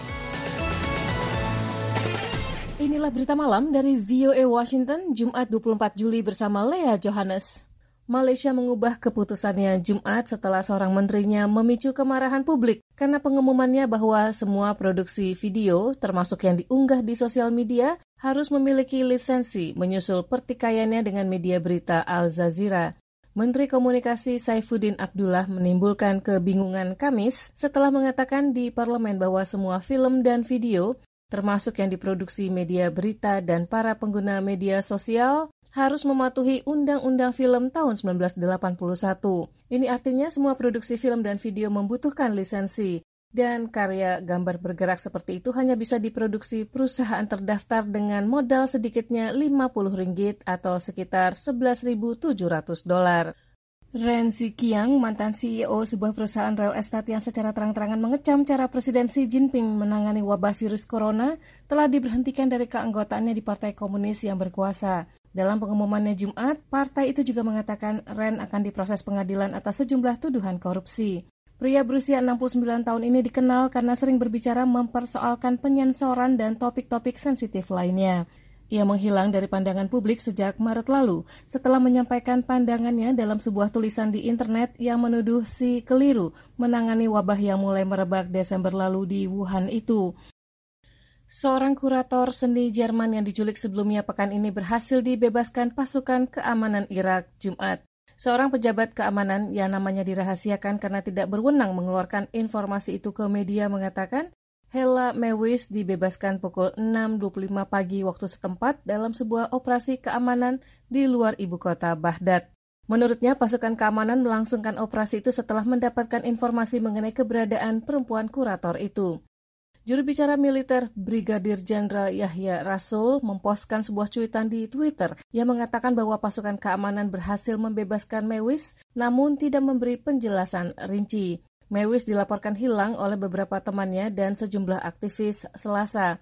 Inilah berita malam dari VOA Washington, Jumat 24 Juli bersama Lea Johannes. Malaysia mengubah keputusannya Jumat setelah seorang menterinya memicu kemarahan publik karena pengumumannya bahwa semua produksi video, termasuk yang diunggah di sosial media, harus memiliki lisensi menyusul pertikaiannya dengan media berita Al Jazeera. Menteri Komunikasi Saifuddin Abdullah menimbulkan kebingungan Kamis setelah mengatakan di parlemen bahwa semua film dan video, termasuk yang diproduksi media berita dan para pengguna media sosial, harus mematuhi Undang-Undang Film tahun 1981. Ini artinya semua produksi film dan video membutuhkan lisensi, dan karya gambar bergerak seperti itu hanya bisa diproduksi perusahaan terdaftar dengan modal sedikitnya RM50 atau sekitar $11.700. Ren Ziqiang, mantan CEO sebuah perusahaan real estate yang secara terang-terangan mengecam cara Presiden Xi Jinping menangani wabah virus corona, telah diberhentikan dari keanggotaannya di Partai Komunis yang berkuasa. Dalam pengumumannya Jumat, partai itu juga mengatakan Ren akan diproses pengadilan atas sejumlah tuduhan korupsi. Pria berusia 69 tahun ini dikenal karena sering berbicara mempersoalkan penyensoran dan topik-topik sensitif lainnya. Ia menghilang dari pandangan publik sejak Maret lalu setelah menyampaikan pandangannya dalam sebuah tulisan di internet yang menuduh Xi keliru menangani wabah yang mulai merebak Desember lalu di Wuhan itu. Seorang kurator seni Jerman yang diculik sebelumnya pekan ini berhasil dibebaskan pasukan keamanan Irak Jumat. Seorang pejabat keamanan yang namanya dirahasiakan karena tidak berwenang mengeluarkan informasi itu ke media mengatakan Hella Mewis dibebaskan pukul 6.25 pagi waktu setempat dalam sebuah operasi keamanan di luar ibu kota Baghdad. Menurutnya, pasukan keamanan melangsungkan operasi itu setelah mendapatkan informasi mengenai keberadaan perempuan kurator itu. Juru bicara militer Brigadir Jenderal Yahya Rasul memposkan sebuah cuitan di Twitter yang mengatakan bahwa pasukan keamanan berhasil membebaskan Mewis, namun tidak memberi penjelasan rinci. Mewis dilaporkan hilang oleh beberapa temannya dan sejumlah aktivis Selasa.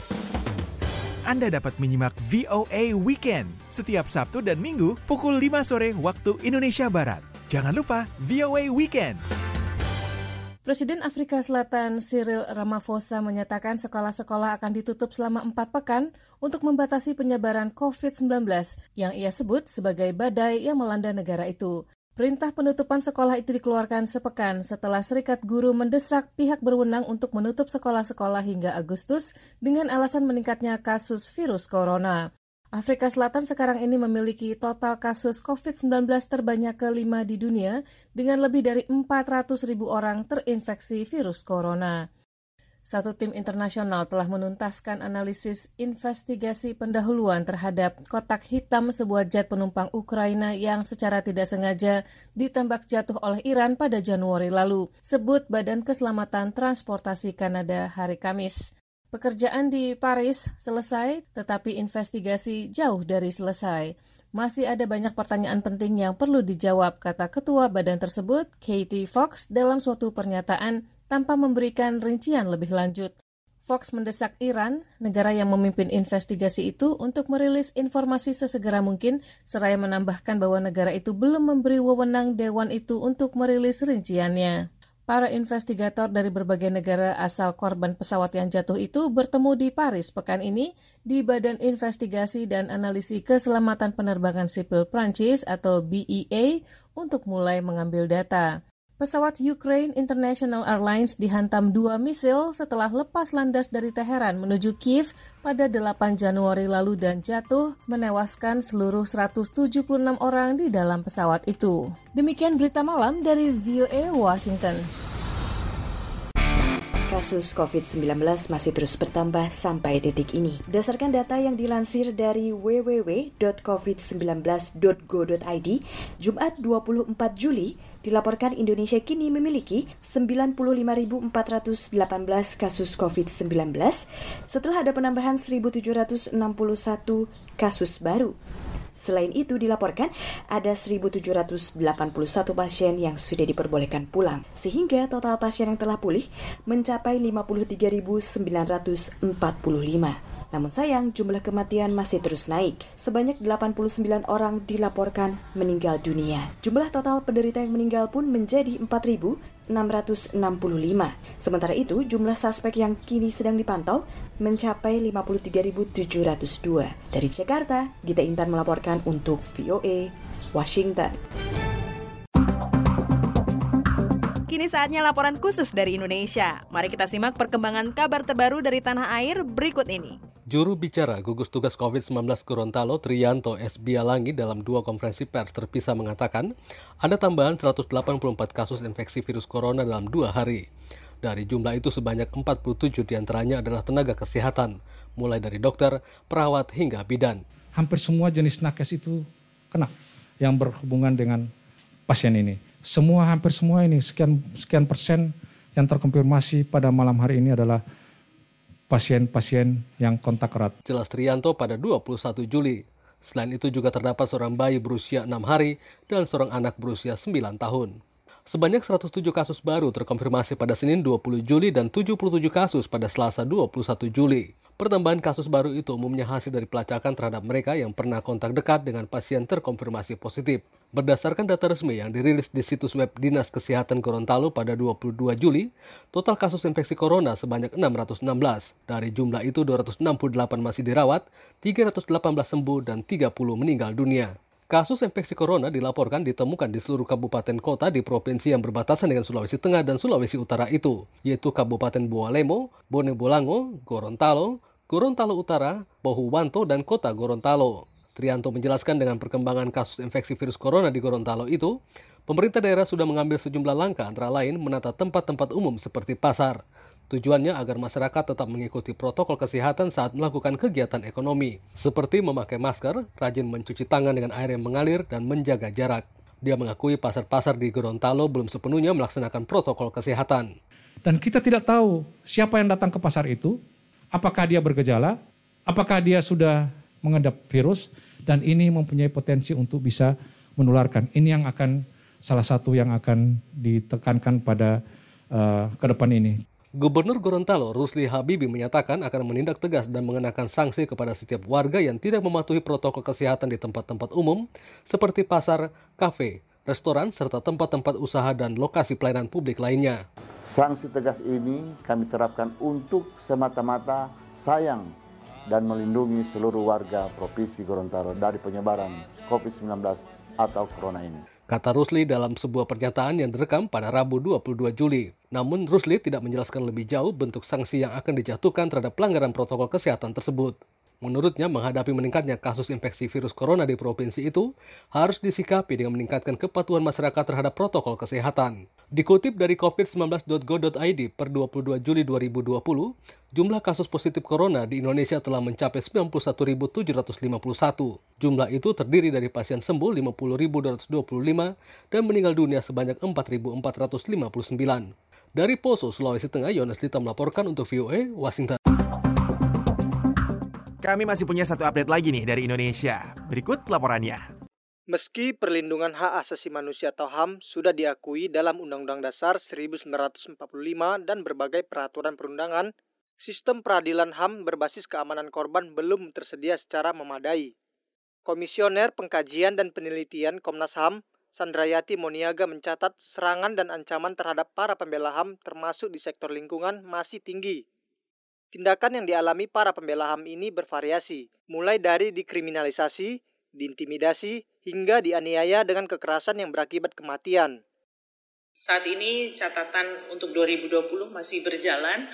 Anda dapat menyimak VOA Weekend setiap Sabtu dan Minggu pukul 5 sore waktu Indonesia Barat. Jangan lupa VOA Weekend. Presiden Afrika Selatan Cyril Ramaphosa menyatakan sekolah-sekolah akan ditutup selama 4 pekan untuk membatasi penyebaran COVID-19 yang ia sebut sebagai badai yang melanda negara itu. Perintah penutupan sekolah itu dikeluarkan sepekan setelah Serikat Guru mendesak pihak berwenang untuk menutup sekolah-sekolah hingga Agustus dengan alasan meningkatnya kasus virus corona. Afrika Selatan sekarang ini memiliki total kasus COVID-19 terbanyak ke-5 di dunia dengan lebih dari 400.000 orang terinfeksi virus corona. Satu tim internasional telah menuntaskan analisis investigasi pendahuluan terhadap kotak hitam sebuah jet penumpang Ukraina yang secara tidak sengaja ditembak jatuh oleh Iran pada Januari lalu, sebut Badan Keselamatan Transportasi Kanada hari Kamis. Pekerjaan di Paris selesai, tetapi investigasi jauh dari selesai. Masih ada banyak pertanyaan penting yang perlu dijawab, kata ketua badan tersebut, Katie Fox, dalam suatu pernyataan tanpa memberikan rincian lebih lanjut. Fox mendesak Iran, negara yang memimpin investigasi itu, untuk merilis informasi sesegera mungkin, seraya menambahkan bahwa negara itu belum memberi wewenang dewan itu untuk merilis rinciannya. Para investigator dari berbagai negara asal korban pesawat yang jatuh itu bertemu di Paris pekan ini di Badan Investigasi dan Analisis Keselamatan Penerbangan Sipil Prancis atau BEA untuk mulai mengambil data. Pesawat Ukraine International Airlines dihantam 2 misil setelah lepas landas dari Teheran menuju Kiev pada 8 Januari lalu dan jatuh, menewaskan seluruh 176 orang di dalam pesawat itu. Demikian berita malam dari VOA Washington. Kasus COVID-19 masih terus bertambah sampai detik ini. Berdasarkan data yang dilansir dari www.covid19.go.id, Jumat 24 Juli, dilaporkan Indonesia kini memiliki 95.418 kasus COVID-19 setelah ada penambahan 1.761 kasus baru. Selain itu dilaporkan ada 1.781 pasien yang sudah diperbolehkan pulang, sehingga total pasien yang telah pulih mencapai 53.945. Namun sayang, jumlah kematian masih terus naik. Sebanyak 89 orang dilaporkan meninggal dunia. Jumlah total penderita yang meninggal pun menjadi 4.665. Sementara itu, jumlah suspek yang kini sedang dipantau mencapai 53.702. Dari Jakarta, Gita Intan melaporkan untuk VOA Washington. Kini saatnya laporan khusus dari Indonesia. Mari kita simak perkembangan kabar terbaru dari tanah air berikut ini. Juru bicara gugus tugas COVID-19 Gorontalo, Triyanto S. Bialangi, dalam 2 konferensi pers terpisah mengatakan ada tambahan 184 kasus infeksi virus corona dalam 2 hari. Dari jumlah itu sebanyak 47 diantaranya adalah tenaga kesehatan, mulai dari dokter, perawat, hingga bidan. Hampir semua jenis nakes itu kena yang berhubungan dengan pasien ini. Hampir semua ini, sekian persen yang terkonfirmasi pada malam hari ini adalah pasien-pasien yang kontak erat. Jelas Triyanto pada 21 Juli. Selain itu juga terdapat seorang bayi berusia 6 hari dan seorang anak berusia 9 tahun. Sebanyak 107 kasus baru terkonfirmasi pada Senin 20 Juli dan 77 kasus pada Selasa 21 Juli. Pertambahan kasus baru itu umumnya hasil dari pelacakan terhadap mereka yang pernah kontak dekat dengan pasien terkonfirmasi positif. Berdasarkan data resmi yang dirilis di situs web Dinas Kesehatan Gorontalo pada 22 Juli, total kasus infeksi corona sebanyak 616. Dari jumlah itu 268 masih dirawat, 318 sembuh dan 30 meninggal dunia. Kasus infeksi corona dilaporkan ditemukan di seluruh kabupaten kota di provinsi yang berbatasan dengan Sulawesi Tengah dan Sulawesi Utara itu, yaitu Kabupaten Boalemo, Bone Bolango, Gorontalo, Gorontalo Utara, Bohuwanto, dan Kota Gorontalo. Triyanto menjelaskan dengan perkembangan kasus infeksi virus corona di Gorontalo itu, pemerintah daerah sudah mengambil sejumlah langkah antara lain menata tempat-tempat umum seperti pasar. Tujuannya agar masyarakat tetap mengikuti protokol kesehatan saat melakukan kegiatan ekonomi, seperti memakai masker, rajin mencuci tangan dengan air yang mengalir, dan menjaga jarak. Dia mengakui pasar-pasar di Gorontalo belum sepenuhnya melaksanakan protokol kesehatan. Dan kita tidak tahu siapa yang datang ke pasar itu, apakah dia bergejala, apakah dia sudah mengidap virus, dan ini mempunyai potensi untuk bisa menularkan. Ini yang akan salah satu yang akan ditekankan pada ke depan ini. Gubernur Gorontalo, Rusli Habibi, menyatakan akan menindak tegas dan mengenakan sanksi kepada setiap warga yang tidak mematuhi protokol kesehatan di tempat-tempat umum seperti pasar, kafe, restoran, serta tempat-tempat usaha dan lokasi pelayanan publik lainnya. Sanksi tegas ini kami terapkan untuk semata-mata sayang dan melindungi seluruh warga Provinsi Gorontalo dari penyebaran COVID-19 atau corona ini. Kata Rusli dalam sebuah pernyataan yang direkam pada Rabu 22 Juli. Namun Rusli tidak menjelaskan lebih jauh bentuk sanksi yang akan dijatuhkan terhadap pelanggaran protokol kesehatan tersebut. Menurutnya, menghadapi meningkatnya kasus infeksi virus corona di provinsi itu harus disikapi dengan meningkatkan kepatuhan masyarakat terhadap protokol kesehatan. Dikutip dari covid19.go.id per 22 Juli 2020, jumlah kasus positif corona di Indonesia telah mencapai 91.751. Jumlah itu terdiri dari pasien sembuh 50.225 dan meninggal dunia sebanyak 4.459. Dari Poso, Sulawesi Tengah, Yones Dita melaporkan untuk VOA Washington. Kami masih punya satu update lagi nih dari Indonesia. Berikut laporannya. Meski perlindungan hak asasi manusia atau HAM sudah diakui dalam Undang-Undang Dasar 1945 dan berbagai peraturan perundangan, Sistem peradilan HAM berbasis keamanan korban belum tersedia secara memadai. Komisioner Pengkajian dan Penelitian Komnas HAM, Sandrayati Moniaga mencatat serangan dan ancaman terhadap para pembela HAM termasuk di sektor lingkungan masih tinggi. Tindakan yang dialami para pembela HAM ini bervariasi, mulai dari dikriminalisasi, diintimidasi, hingga dianiaya dengan kekerasan yang berakibat kematian. Saat ini catatan untuk 2020 masih berjalan.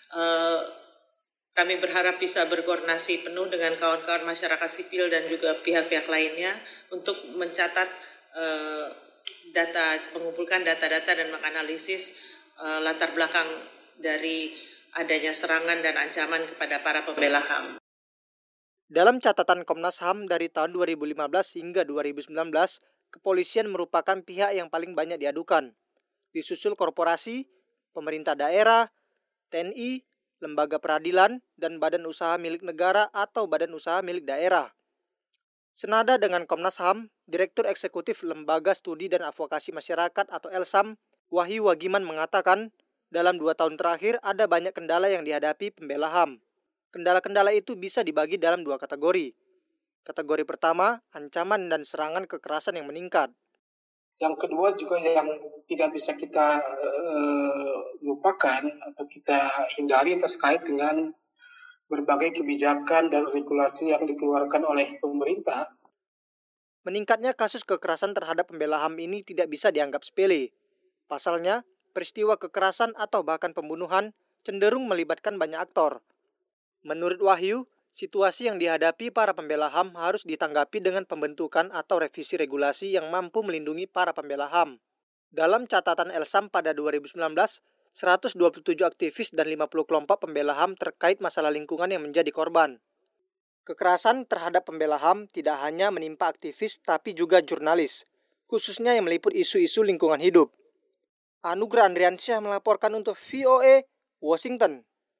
Kami berharap bisa berkoordinasi penuh dengan kawan-kawan masyarakat sipil dan juga pihak-pihak lainnya untuk mencatat mengumpulkan data-data dan menganalisis latar belakang dari adanya serangan dan ancaman kepada para pembela HAM. Dalam catatan Komnas HAM dari tahun 2015 hingga 2019, kepolisian merupakan pihak yang paling banyak diadukan. Disusul korporasi, pemerintah daerah, TNI, lembaga peradilan, dan badan usaha milik negara atau badan usaha milik daerah. Senada dengan Komnas HAM, Direktur Eksekutif Lembaga Studi dan Advokasi Masyarakat atau LSAM, Wahyu Wagiman mengatakan, dalam 2 tahun terakhir ada banyak kendala yang dihadapi pembela HAM. Kendala-kendala itu bisa dibagi dalam 2 kategori. Kategori pertama, ancaman dan serangan kekerasan yang meningkat. Yang kedua juga yang tidak bisa kita lupakan atau kita hindari terkait dengan berbagai kebijakan dan regulasi yang dikeluarkan oleh pemerintah. Meningkatnya kasus kekerasan terhadap pembela HAM ini tidak bisa dianggap sepele. Pasalnya, peristiwa kekerasan atau bahkan pembunuhan cenderung melibatkan banyak aktor. Menurut Wahyu, situasi yang dihadapi para pembela HAM harus ditanggapi dengan pembentukan atau revisi regulasi yang mampu melindungi para pembela HAM. Dalam catatan LSAM pada 2019, 127 aktivis dan 50 kelompok pembela HAM terkait masalah lingkungan yang menjadi korban. Kekerasan terhadap pembela HAM tidak hanya menimpa aktivis tapi juga jurnalis, khususnya yang meliput isu-isu lingkungan hidup. Anugrah Andriansyah melaporkan untuk VOA Washington.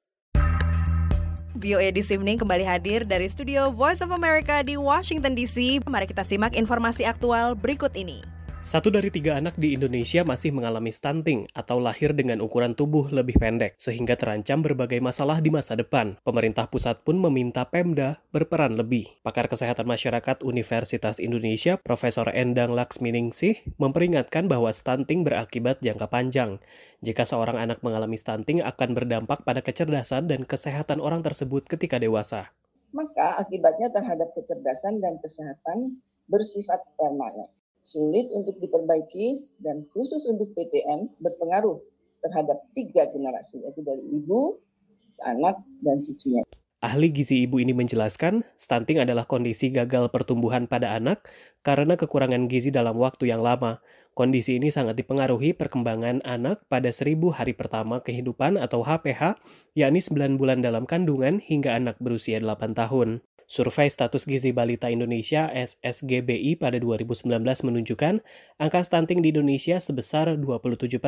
VOA This Evening kembali hadir dari studio Voice of America di Washington DC. Mari kita simak informasi aktual berikut ini. 1 dari 3 anak di Indonesia masih mengalami stunting atau lahir dengan ukuran tubuh lebih pendek, sehingga terancam berbagai masalah di masa depan. Pemerintah pusat pun meminta Pemda berperan lebih. Pakar Kesehatan Masyarakat Universitas Indonesia, Profesor Endang Laksminingsih, memperingatkan bahwa stunting berakibat jangka panjang. Jika seorang anak mengalami stunting akan berdampak pada kecerdasan dan kesehatan orang tersebut ketika dewasa. Maka akibatnya terhadap kecerdasan dan kesehatan bersifat permanen. Sulit untuk diperbaiki dan khusus untuk PTM berpengaruh terhadap 3 generasi, yaitu dari ibu, anak, dan cucunya. Ahli gizi ibu ini menjelaskan, stunting adalah kondisi gagal pertumbuhan pada anak karena kekurangan gizi dalam waktu yang lama. Kondisi ini sangat dipengaruhi perkembangan anak pada 1000 hari pertama kehidupan atau HPH, yakni 9 bulan dalam kandungan hingga anak berusia 8 tahun. Survei Status Gizi Balita Indonesia SSGBI pada 2019 menunjukkan angka stunting di Indonesia sebesar 27%.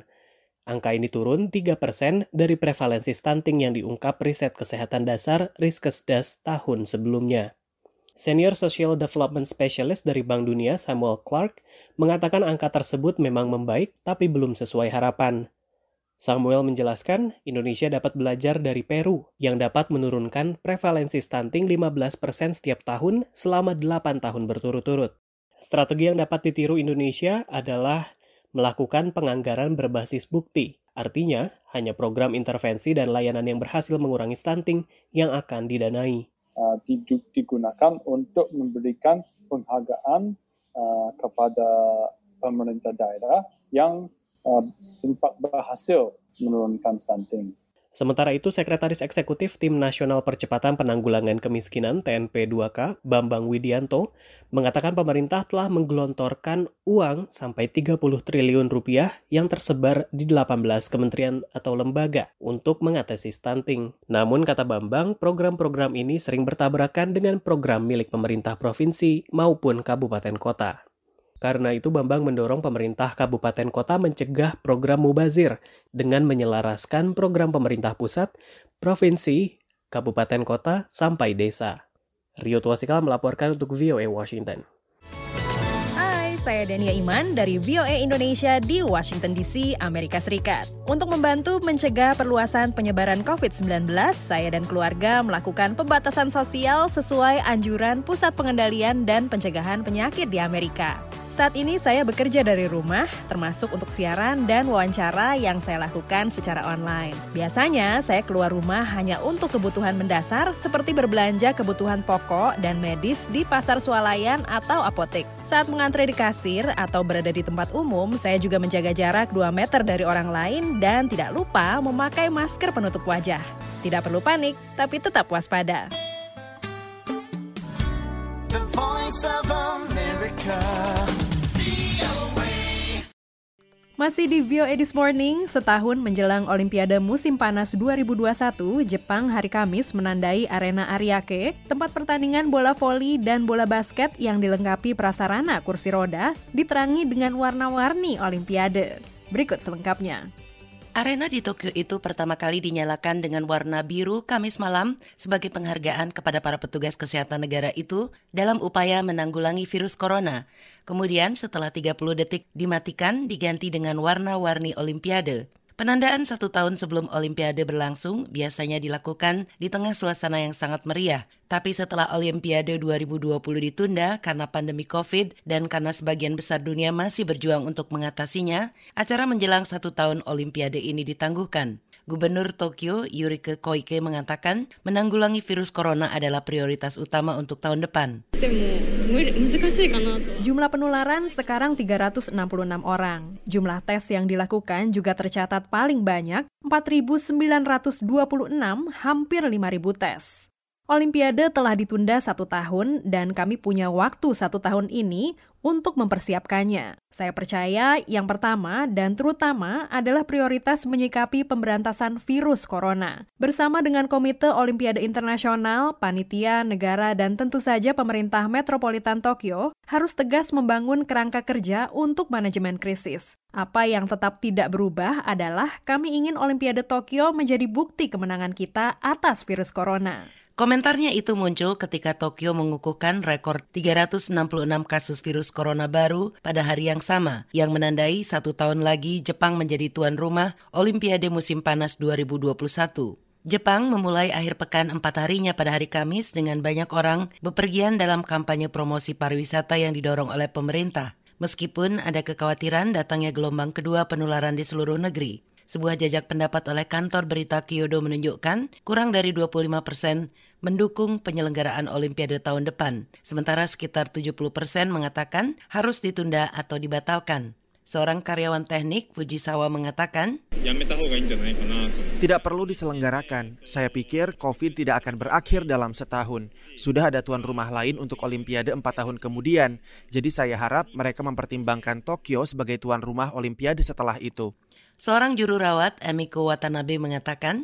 Angka ini turun 3% dari prevalensi stunting yang diungkap Riset Kesehatan Dasar Riskesdas tahun sebelumnya. Senior Social Development Specialist dari Bank Dunia Samuel Clark mengatakan angka tersebut memang membaik tapi belum sesuai harapan. Samuel menjelaskan, Indonesia dapat belajar dari Peru yang dapat menurunkan prevalensi stunting 15% setiap tahun selama 8 tahun berturut-turut. Strategi yang dapat ditiru Indonesia adalah melakukan penganggaran berbasis bukti. Artinya, hanya program intervensi dan layanan yang berhasil mengurangi stunting yang akan didanai. Digunakan untuk memberikan penghargaan kepada pemerintah daerah yang sempat berhasil menurunkan stunting. Sementara itu, Sekretaris Eksekutif Tim Nasional Percepatan Penanggulangan Kemiskinan TNP2K, Bambang Widianto, mengatakan pemerintah telah menggelontorkan uang sampai 30 triliun rupiah yang tersebar di 18 kementerian atau lembaga untuk mengatasi stunting. Namun, kata Bambang, program-program ini sering bertabrakan dengan program milik pemerintah provinsi maupun kabupaten kota. Karena itu, Bambang mendorong pemerintah kabupaten kota mencegah program mubazir dengan menyelaraskan program pemerintah pusat, provinsi, kabupaten kota, sampai desa. Rio Tuasikal melaporkan untuk VOA Washington. Hai, saya Dania Iman dari VOA Indonesia di Washington DC, Amerika Serikat. Untuk membantu mencegah perluasan penyebaran COVID-19, saya dan keluarga melakukan pembatasan sosial sesuai anjuran Pusat Pengendalian dan Pencegahan Penyakit di Amerika. Saat ini saya bekerja dari rumah, termasuk untuk siaran dan wawancara yang saya lakukan secara online. Biasanya saya keluar rumah hanya untuk kebutuhan mendasar seperti berbelanja kebutuhan pokok dan medis di pasar swalayan atau apotek. Saat mengantre di kasir atau berada di tempat umum, saya juga menjaga jarak 2 meter dari orang lain dan tidak lupa memakai masker penutup wajah. Tidak perlu panik, tapi tetap waspada. The Voice of America. Masih di VOA This Morning, setahun menjelang Olimpiade Musim Panas 2021, Jepang hari Kamis menandai Arena Ariake, tempat pertandingan bola voli dan bola basket yang dilengkapi prasarana kursi roda, diterangi dengan warna-warni Olimpiade. Berikut selengkapnya. Arena di Tokyo itu pertama kali dinyalakan dengan warna biru Kamis malam sebagai penghargaan kepada para petugas kesehatan negara itu dalam upaya menanggulangi virus corona. Kemudian setelah 30 detik dimatikan diganti dengan warna-warni Olimpiade. Penandaan 1 tahun sebelum Olimpiade berlangsung biasanya dilakukan di tengah suasana yang sangat meriah. Tapi setelah Olimpiade 2020 ditunda karena pandemi COVID dan karena sebagian besar dunia masih berjuang untuk mengatasinya, acara menjelang 1 tahun Olimpiade ini ditangguhkan. Gubernur Tokyo, Yuriko Koike, mengatakan menanggulangi virus corona adalah prioritas utama untuk tahun depan. Jumlah penularan sekarang 366 orang. Jumlah tes yang dilakukan juga tercatat paling banyak, 4.926, hampir 5.000 tes. Olimpiade telah ditunda 1 tahun dan kami punya waktu 1 tahun ini untuk mempersiapkannya. Saya percaya yang pertama dan terutama adalah prioritas menyikapi pemberantasan virus corona. Bersama dengan Komite Olimpiade Internasional, panitia, negara, dan tentu saja pemerintah metropolitan Tokyo harus tegas membangun kerangka kerja untuk manajemen krisis. Apa yang tetap tidak berubah adalah kami ingin Olimpiade Tokyo menjadi bukti kemenangan kita atas virus corona. Komentarnya itu muncul ketika Tokyo mengukuhkan rekor 366 kasus virus corona baru pada hari yang sama, yang menandai 1 tahun lagi Jepang menjadi tuan rumah Olimpiade Musim Panas 2021. Jepang memulai akhir pekan 4 harinya pada hari Kamis dengan banyak orang bepergian dalam kampanye promosi pariwisata yang didorong oleh pemerintah. Meskipun ada kekhawatiran datangnya gelombang kedua penularan di seluruh negeri. Sebuah jajak pendapat oleh kantor berita Kyodo menunjukkan kurang dari 25% mendukung penyelenggaraan Olimpiade tahun depan. Sementara sekitar 70% mengatakan harus ditunda atau dibatalkan. Seorang karyawan teknik, Fujisawa, mengatakan, tidak perlu diselenggarakan. Saya pikir COVID tidak akan berakhir dalam setahun. Sudah ada tuan rumah lain untuk Olimpiade 4 tahun kemudian. Jadi saya harap mereka mempertimbangkan Tokyo sebagai tuan rumah Olimpiade setelah itu. Seorang juru rawat, Emiko Watanabe, mengatakan,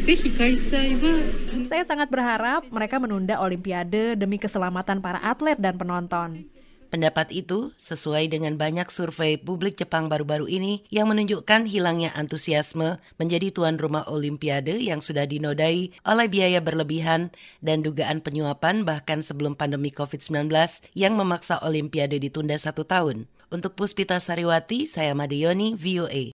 saya sangat berharap mereka menunda Olimpiade demi keselamatan para atlet dan penonton. Pendapat itu sesuai dengan banyak survei publik Jepang baru-baru ini yang menunjukkan hilangnya antusiasme menjadi tuan rumah Olimpiade yang sudah dinodai oleh biaya berlebihan dan dugaan penyuapan bahkan sebelum pandemi COVID-19 yang memaksa Olimpiade ditunda 1 tahun. Untuk Puspita Sariwati, saya Madeyoni, VOA.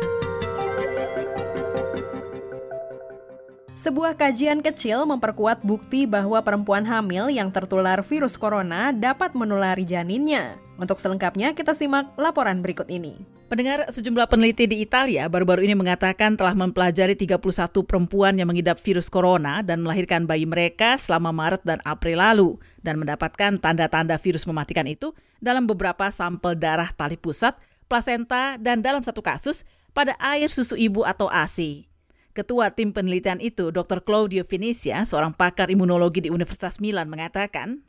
Sebuah kajian kecil memperkuat bukti bahwa perempuan hamil yang tertular virus corona dapat menulari janinnya. Untuk selengkapnya, kita simak laporan berikut ini. Pendengar, sejumlah peneliti di Italia baru-baru ini mengatakan telah mempelajari 31 perempuan yang mengidap virus corona dan melahirkan bayi mereka selama Maret dan April lalu dan mendapatkan tanda-tanda virus mematikan itu dalam beberapa sampel darah tali pusat, plasenta, dan dalam satu kasus pada air susu ibu atau ASI. Ketua tim penelitian itu, Dr. Claudio Venezia, seorang pakar imunologi di Universitas Milan, mengatakan,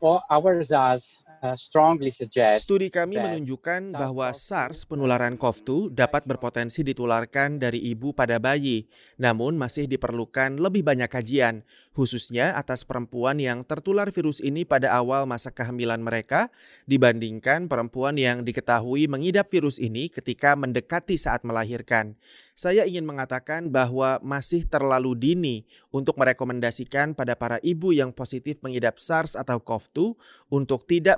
studi kami menunjukkan bahwa SARS penularan CoV-2 dapat berpotensi ditularkan dari ibu pada bayi, namun masih diperlukan lebih banyak kajian, khususnya atas perempuan yang tertular virus ini pada awal masa kehamilan mereka dibandingkan perempuan yang diketahui mengidap virus ini ketika mendekati saat melahirkan. Saya ingin mengatakan bahwa masih terlalu dini untuk merekomendasikan pada para ibu yang positif mengidap SARS atau CoV-2 untuk tidak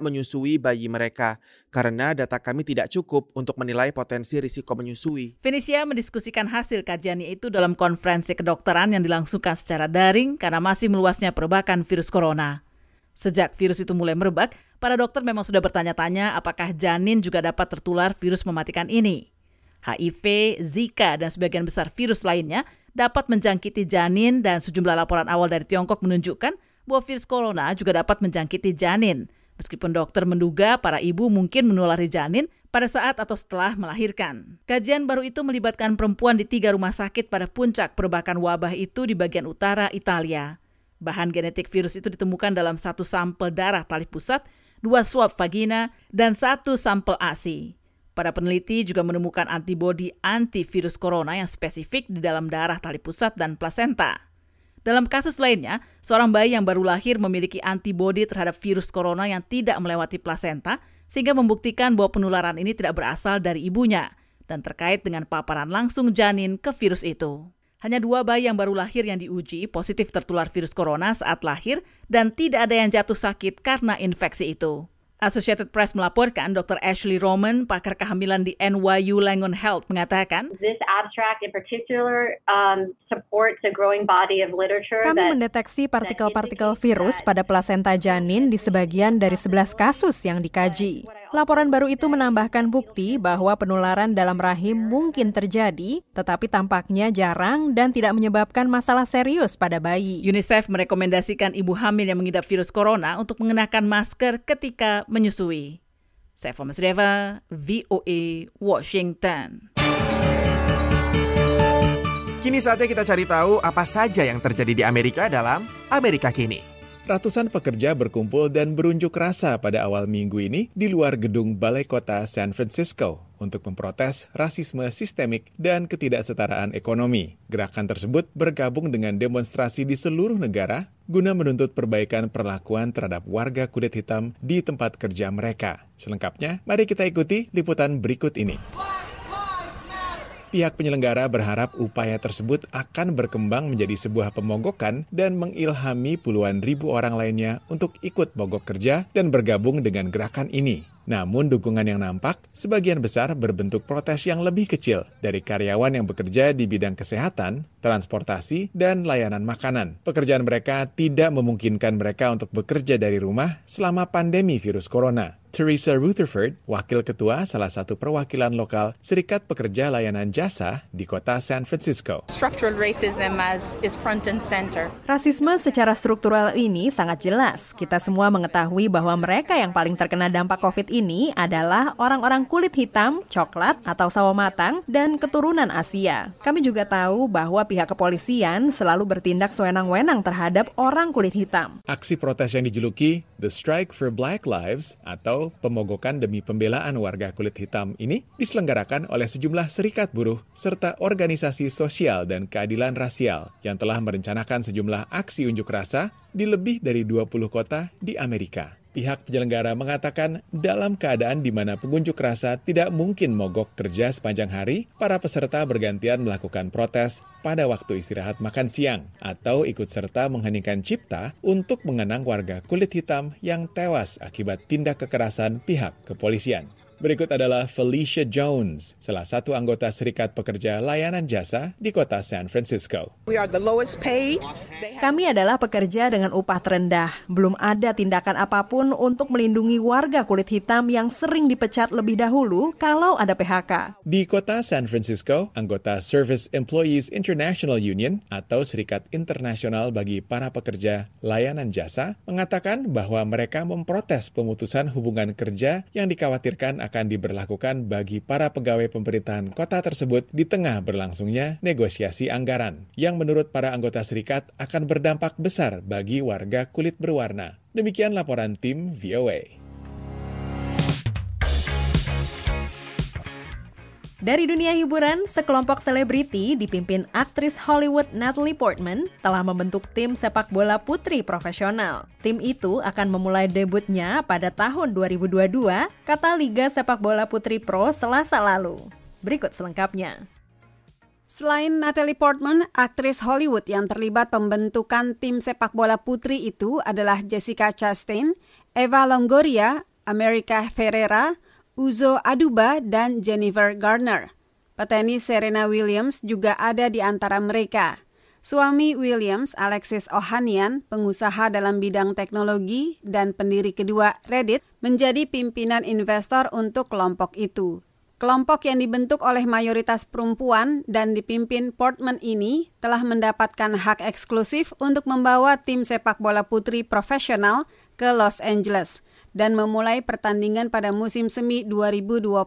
menyusui bayi mereka karena data kami tidak cukup untuk menilai potensi risiko menyusui. Felicia mendiskusikan hasil kajiannya itu dalam konferensi kedokteran yang dilangsungkan secara daring karena masih meluasnya perbakan virus corona. Sejak virus itu mulai merebak, para dokter memang sudah bertanya-tanya apakah janin juga dapat tertular virus mematikan ini. HIV, Zika, dan sebagian besar virus lainnya dapat menjangkiti janin dan sejumlah laporan awal dari Tiongkok menunjukkan bahwa virus corona juga dapat menjangkiti janin. Meskipun dokter menduga para ibu mungkin menulari janin pada saat atau setelah melahirkan. Kajian baru itu melibatkan perempuan di 3 rumah sakit pada puncak perbakan wabah itu di bagian utara Italia. Bahan genetik virus itu ditemukan dalam 1 sampel darah tali pusat, 2 swab vagina, dan 1 sampel ASI. Para peneliti juga menemukan antibodi antivirus corona yang spesifik di dalam darah tali pusat dan plasenta. Dalam kasus lainnya, seorang bayi yang baru lahir memiliki antibodi terhadap virus corona yang tidak melewati plasenta, sehingga membuktikan bahwa penularan ini tidak berasal dari ibunya dan terkait dengan paparan langsung janin ke virus itu. Hanya 2 bayi yang baru lahir yang diuji positif tertular virus corona saat lahir dan tidak ada yang jatuh sakit karena infeksi itu. Associated Press melaporkan Dr. Ashley Roman, pakar kehamilan di NYU Langone Health, mengatakan, This abstract in particular supports a growing body of literature. Kami mendeteksi partikel-partikel virus pada plasenta janin di sebagian dari 11 kasus yang dikaji. Laporan baru itu menambahkan bukti bahwa penularan dalam rahim mungkin terjadi, tetapi tampaknya jarang dan tidak menyebabkan masalah serius pada bayi. UNICEF merekomendasikan ibu hamil yang mengidap virus corona untuk mengenakan masker ketika menyusui. Saiful Masreva, VOA, Washington. Kini saatnya kita cari tahu apa saja yang terjadi di Amerika dalam Amerika Kini. Ratusan pekerja berkumpul dan berunjuk rasa pada awal minggu ini di luar gedung Balai Kota San Francisco untuk memprotes rasisme sistemik dan ketidaksetaraan ekonomi. Gerakan tersebut bergabung dengan demonstrasi di seluruh negara guna menuntut perbaikan perlakuan terhadap warga kulit hitam di tempat kerja mereka. Selengkapnya, mari kita ikuti liputan berikut ini. Pihak penyelenggara berharap upaya tersebut akan berkembang menjadi sebuah pemogokan dan mengilhami puluhan ribu orang lainnya untuk ikut mogok kerja dan bergabung dengan gerakan ini. Namun dukungan yang nampak sebagian besar berbentuk protes yang lebih kecil dari karyawan yang bekerja di bidang kesehatan, transportasi, dan layanan makanan. Pekerjaan mereka tidak memungkinkan mereka untuk bekerja dari rumah selama pandemi virus corona. Teresa Rutherford, wakil ketua salah satu perwakilan lokal Serikat Pekerja Layanan Jasa di kota San Francisco. Structural racism is front and center. Rasisme secara struktural ini sangat jelas. Kita semua mengetahui bahwa mereka yang paling terkena dampak COVID ini adalah orang-orang kulit hitam, coklat, atau sawo matang, dan keturunan Asia. Kami juga tahu bahwa pihak kepolisian selalu bertindak sewenang-wenang terhadap orang kulit hitam. Aksi protes yang dijuluki The Strike for Black Lives atau pemogokan demi pembelaan warga kulit hitam ini diselenggarakan oleh sejumlah serikat buruh serta organisasi sosial dan keadilan rasial yang telah merencanakan sejumlah aksi unjuk rasa di lebih dari 20 kota di Amerika. Pihak penyelenggara mengatakan dalam keadaan di mana pengunjuk rasa tidak mungkin mogok kerja sepanjang hari, para peserta bergantian melakukan protes pada waktu istirahat makan siang atau ikut serta mengheningkan cipta untuk mengenang warga kulit hitam yang tewas akibat tindak kekerasan pihak kepolisian. Berikut adalah Felicia Jones, salah satu anggota Serikat Pekerja Layanan Jasa di kota San Francisco. Kami adalah pekerja dengan upah terendah. Belum ada tindakan apapun untuk melindungi warga kulit hitam yang sering dipecat lebih dahulu kalau ada PHK. Di kota San Francisco, anggota Service Employees International Union atau Serikat Internasional bagi para pekerja layanan jasa mengatakan bahwa mereka memprotes pemutusan hubungan kerja yang dikhawatirkan akan diberlakukan bagi para pegawai pemerintahan kota tersebut di tengah berlangsungnya negosiasi anggaran yang menurut para anggota serikat akan berdampak besar bagi warga kulit berwarna. Demikian laporan tim VOA. Dari dunia hiburan, sekelompok selebriti dipimpin aktris Hollywood Natalie Portman telah membentuk tim sepak bola putri profesional. Tim itu akan memulai debutnya pada tahun 2022, kata Liga Sepak Bola Putri Pro Selasa lalu. Berikut selengkapnya. Selain Natalie Portman, aktris Hollywood yang terlibat pembentukan tim sepak bola putri itu adalah Jessica Chastain, Eva Longoria, America Ferrera, Uzo Aduba, dan Jennifer Garner. Petenis Serena Williams juga ada di antara mereka. Suami Williams, Alexis Ohanian, pengusaha dalam bidang teknologi dan pendiri kedua Reddit, menjadi pimpinan investor untuk kelompok itu. Kelompok yang dibentuk oleh mayoritas perempuan dan dipimpin Portman ini telah mendapatkan hak eksklusif untuk membawa tim sepak bola putri profesional ke Los Angeles dan memulai pertandingan pada musim semi 2022,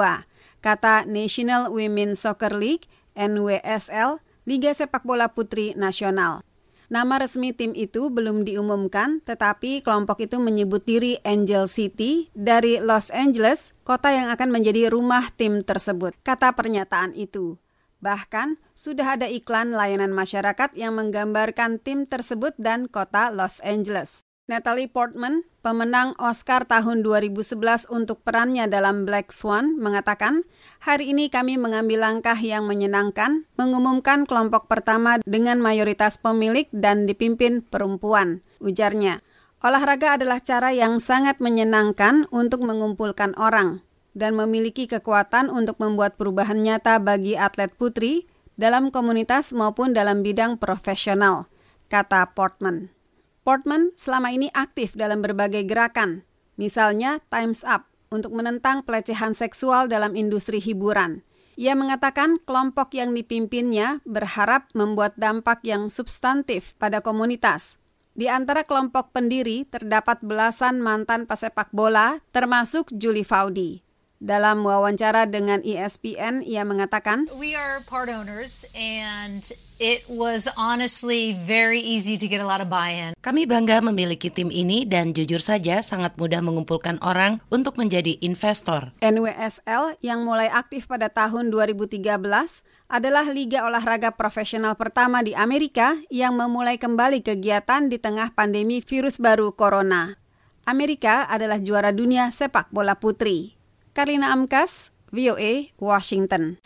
kata National Women's Soccer League, NWSL, Liga Sepak Bola Putri Nasional. Nama resmi tim itu belum diumumkan, tetapi kelompok itu menyebut diri Angel City dari Los Angeles, kota yang akan menjadi rumah tim tersebut, kata pernyataan itu. Bahkan, sudah ada iklan layanan masyarakat yang menggambarkan tim tersebut dan kota Los Angeles. Natalie Portman, pemenang Oscar tahun 2011 untuk perannya dalam Black Swan, mengatakan, hari ini kami mengambil langkah yang menyenangkan, mengumumkan kelompok pertama dengan mayoritas pemilik dan dipimpin perempuan, ujarnya. Olahraga adalah cara yang sangat menyenangkan untuk mengumpulkan orang dan memiliki kekuatan untuk membuat perubahan nyata bagi atlet putri dalam komunitas maupun dalam bidang profesional, kata Portman. Portman selama ini aktif dalam berbagai gerakan, misalnya Time's Up untuk menentang pelecehan seksual dalam industri hiburan. Ia mengatakan kelompok yang dipimpinnya berharap membuat dampak yang substantif pada komunitas. Di antara kelompok pendiri terdapat belasan mantan pesepak bola, termasuk Julie Foudy. Dalam wawancara dengan ESPN, ia mengatakan, We are part owners and it was honestly very easy to get a lot of buy-in. Kami bangga memiliki tim ini dan jujur saja sangat mudah mengumpulkan orang untuk menjadi investor. NWSL yang mulai aktif pada tahun 2013 adalah liga olahraga profesional pertama di Amerika yang memulai kembali kegiatan di tengah pandemi virus baru corona. Amerika adalah juara dunia sepak bola putri. Karina Amkas, VOA, Washington.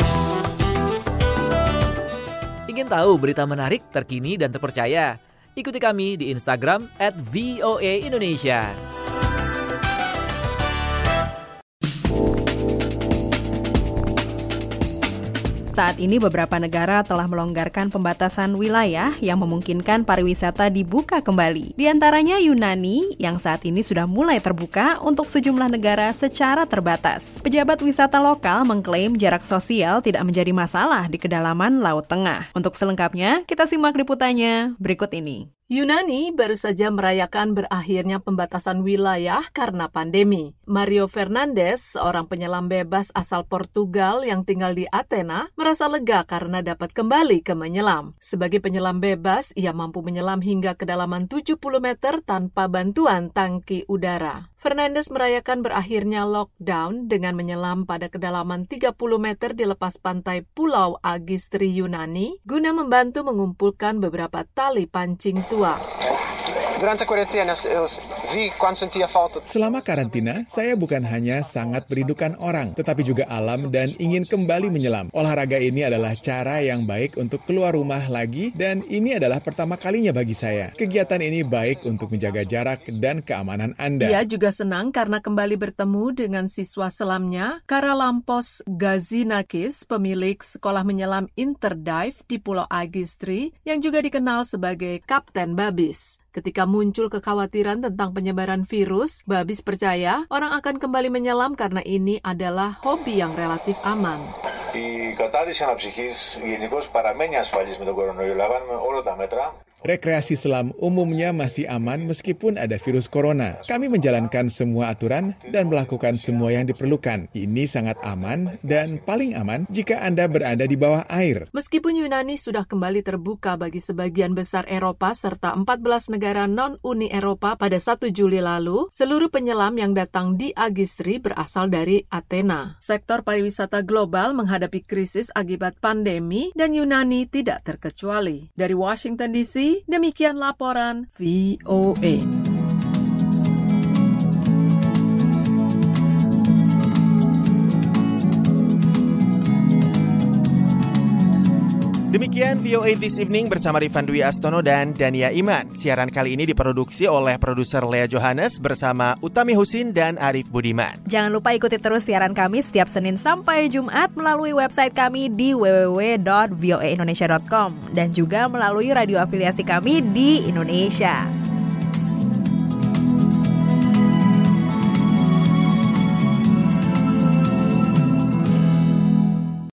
Ingin tahu berita menarik, terkini, dan terpercaya? Ikuti kami di Instagram @voaindonesia. Saat ini beberapa negara telah melonggarkan pembatasan wilayah yang memungkinkan pariwisata dibuka kembali. Di antaranya Yunani yang saat ini sudah mulai terbuka untuk sejumlah negara secara terbatas. Pejabat wisata lokal mengklaim jarak sosial tidak menjadi masalah di kedalaman Laut Tengah. Untuk selengkapnya, kita simak liputannya berikut ini. Yunani baru saja merayakan berakhirnya pembatasan wilayah karena pandemi. Mario Fernandes, seorang penyelam bebas asal Portugal yang tinggal di Athena, merasa lega karena dapat kembali ke menyelam. Sebagai penyelam bebas, ia mampu menyelam hingga kedalaman 70 meter tanpa bantuan tangki udara. Fernandes merayakan berakhirnya lockdown dengan menyelam pada kedalaman 30 meter di lepas pantai Pulau Agistri, Yunani, guna membantu mengumpulkan beberapa tali pancing tua. Selama karantina, saya bukan hanya sangat merindukan orang, tetapi juga alam dan ingin kembali menyelam. Olahraga ini adalah cara yang baik untuk keluar rumah lagi dan ini adalah pertama kalinya bagi saya. Kegiatan ini baik untuk menjaga jarak dan keamanan Anda. Ia juga senang karena kembali bertemu dengan siswa selamnya, Karalampos Gazinakis, pemilik sekolah menyelam Interdive di Pulau Agistri, yang juga dikenal sebagai Kapten Babis. Ketika muncul kekhawatiran tentang penyebaran virus, Babis percaya orang akan kembali menyelam karena ini adalah hobi yang relatif aman. Η κατάδυση αναψυχής γενικώς παραμένει ασφαλής με τον κορονοϊό. Λαμβάνουμε όλα τα μέτρα. Rekreasi selam umumnya masih aman meskipun ada virus corona. Kami menjalankan semua aturan dan melakukan semua yang diperlukan. Ini sangat aman dan paling aman jika Anda berada di bawah air. Meskipun Yunani sudah kembali terbuka bagi sebagian besar Eropa serta 14 negara non-Uni Eropa pada 1 Juli lalu, seluruh penyelam yang datang di Agistri berasal dari Athena. Sektor pariwisata global menghadapi krisis akibat pandemi dan Yunani tidak terkecuali. Dari Washington DC, demikian laporan VOA. Demikian VOA This Evening bersama Rifan Dwi Astono dan Dania Iman. Siaran kali ini diproduksi oleh produser Lea Johannes bersama Utami Husin dan Arif Budiman. Jangan lupa ikuti terus siaran kami setiap Senin sampai Jumat melalui website kami di www.voaindonesia.com dan juga melalui radio afiliasi kami di Indonesia.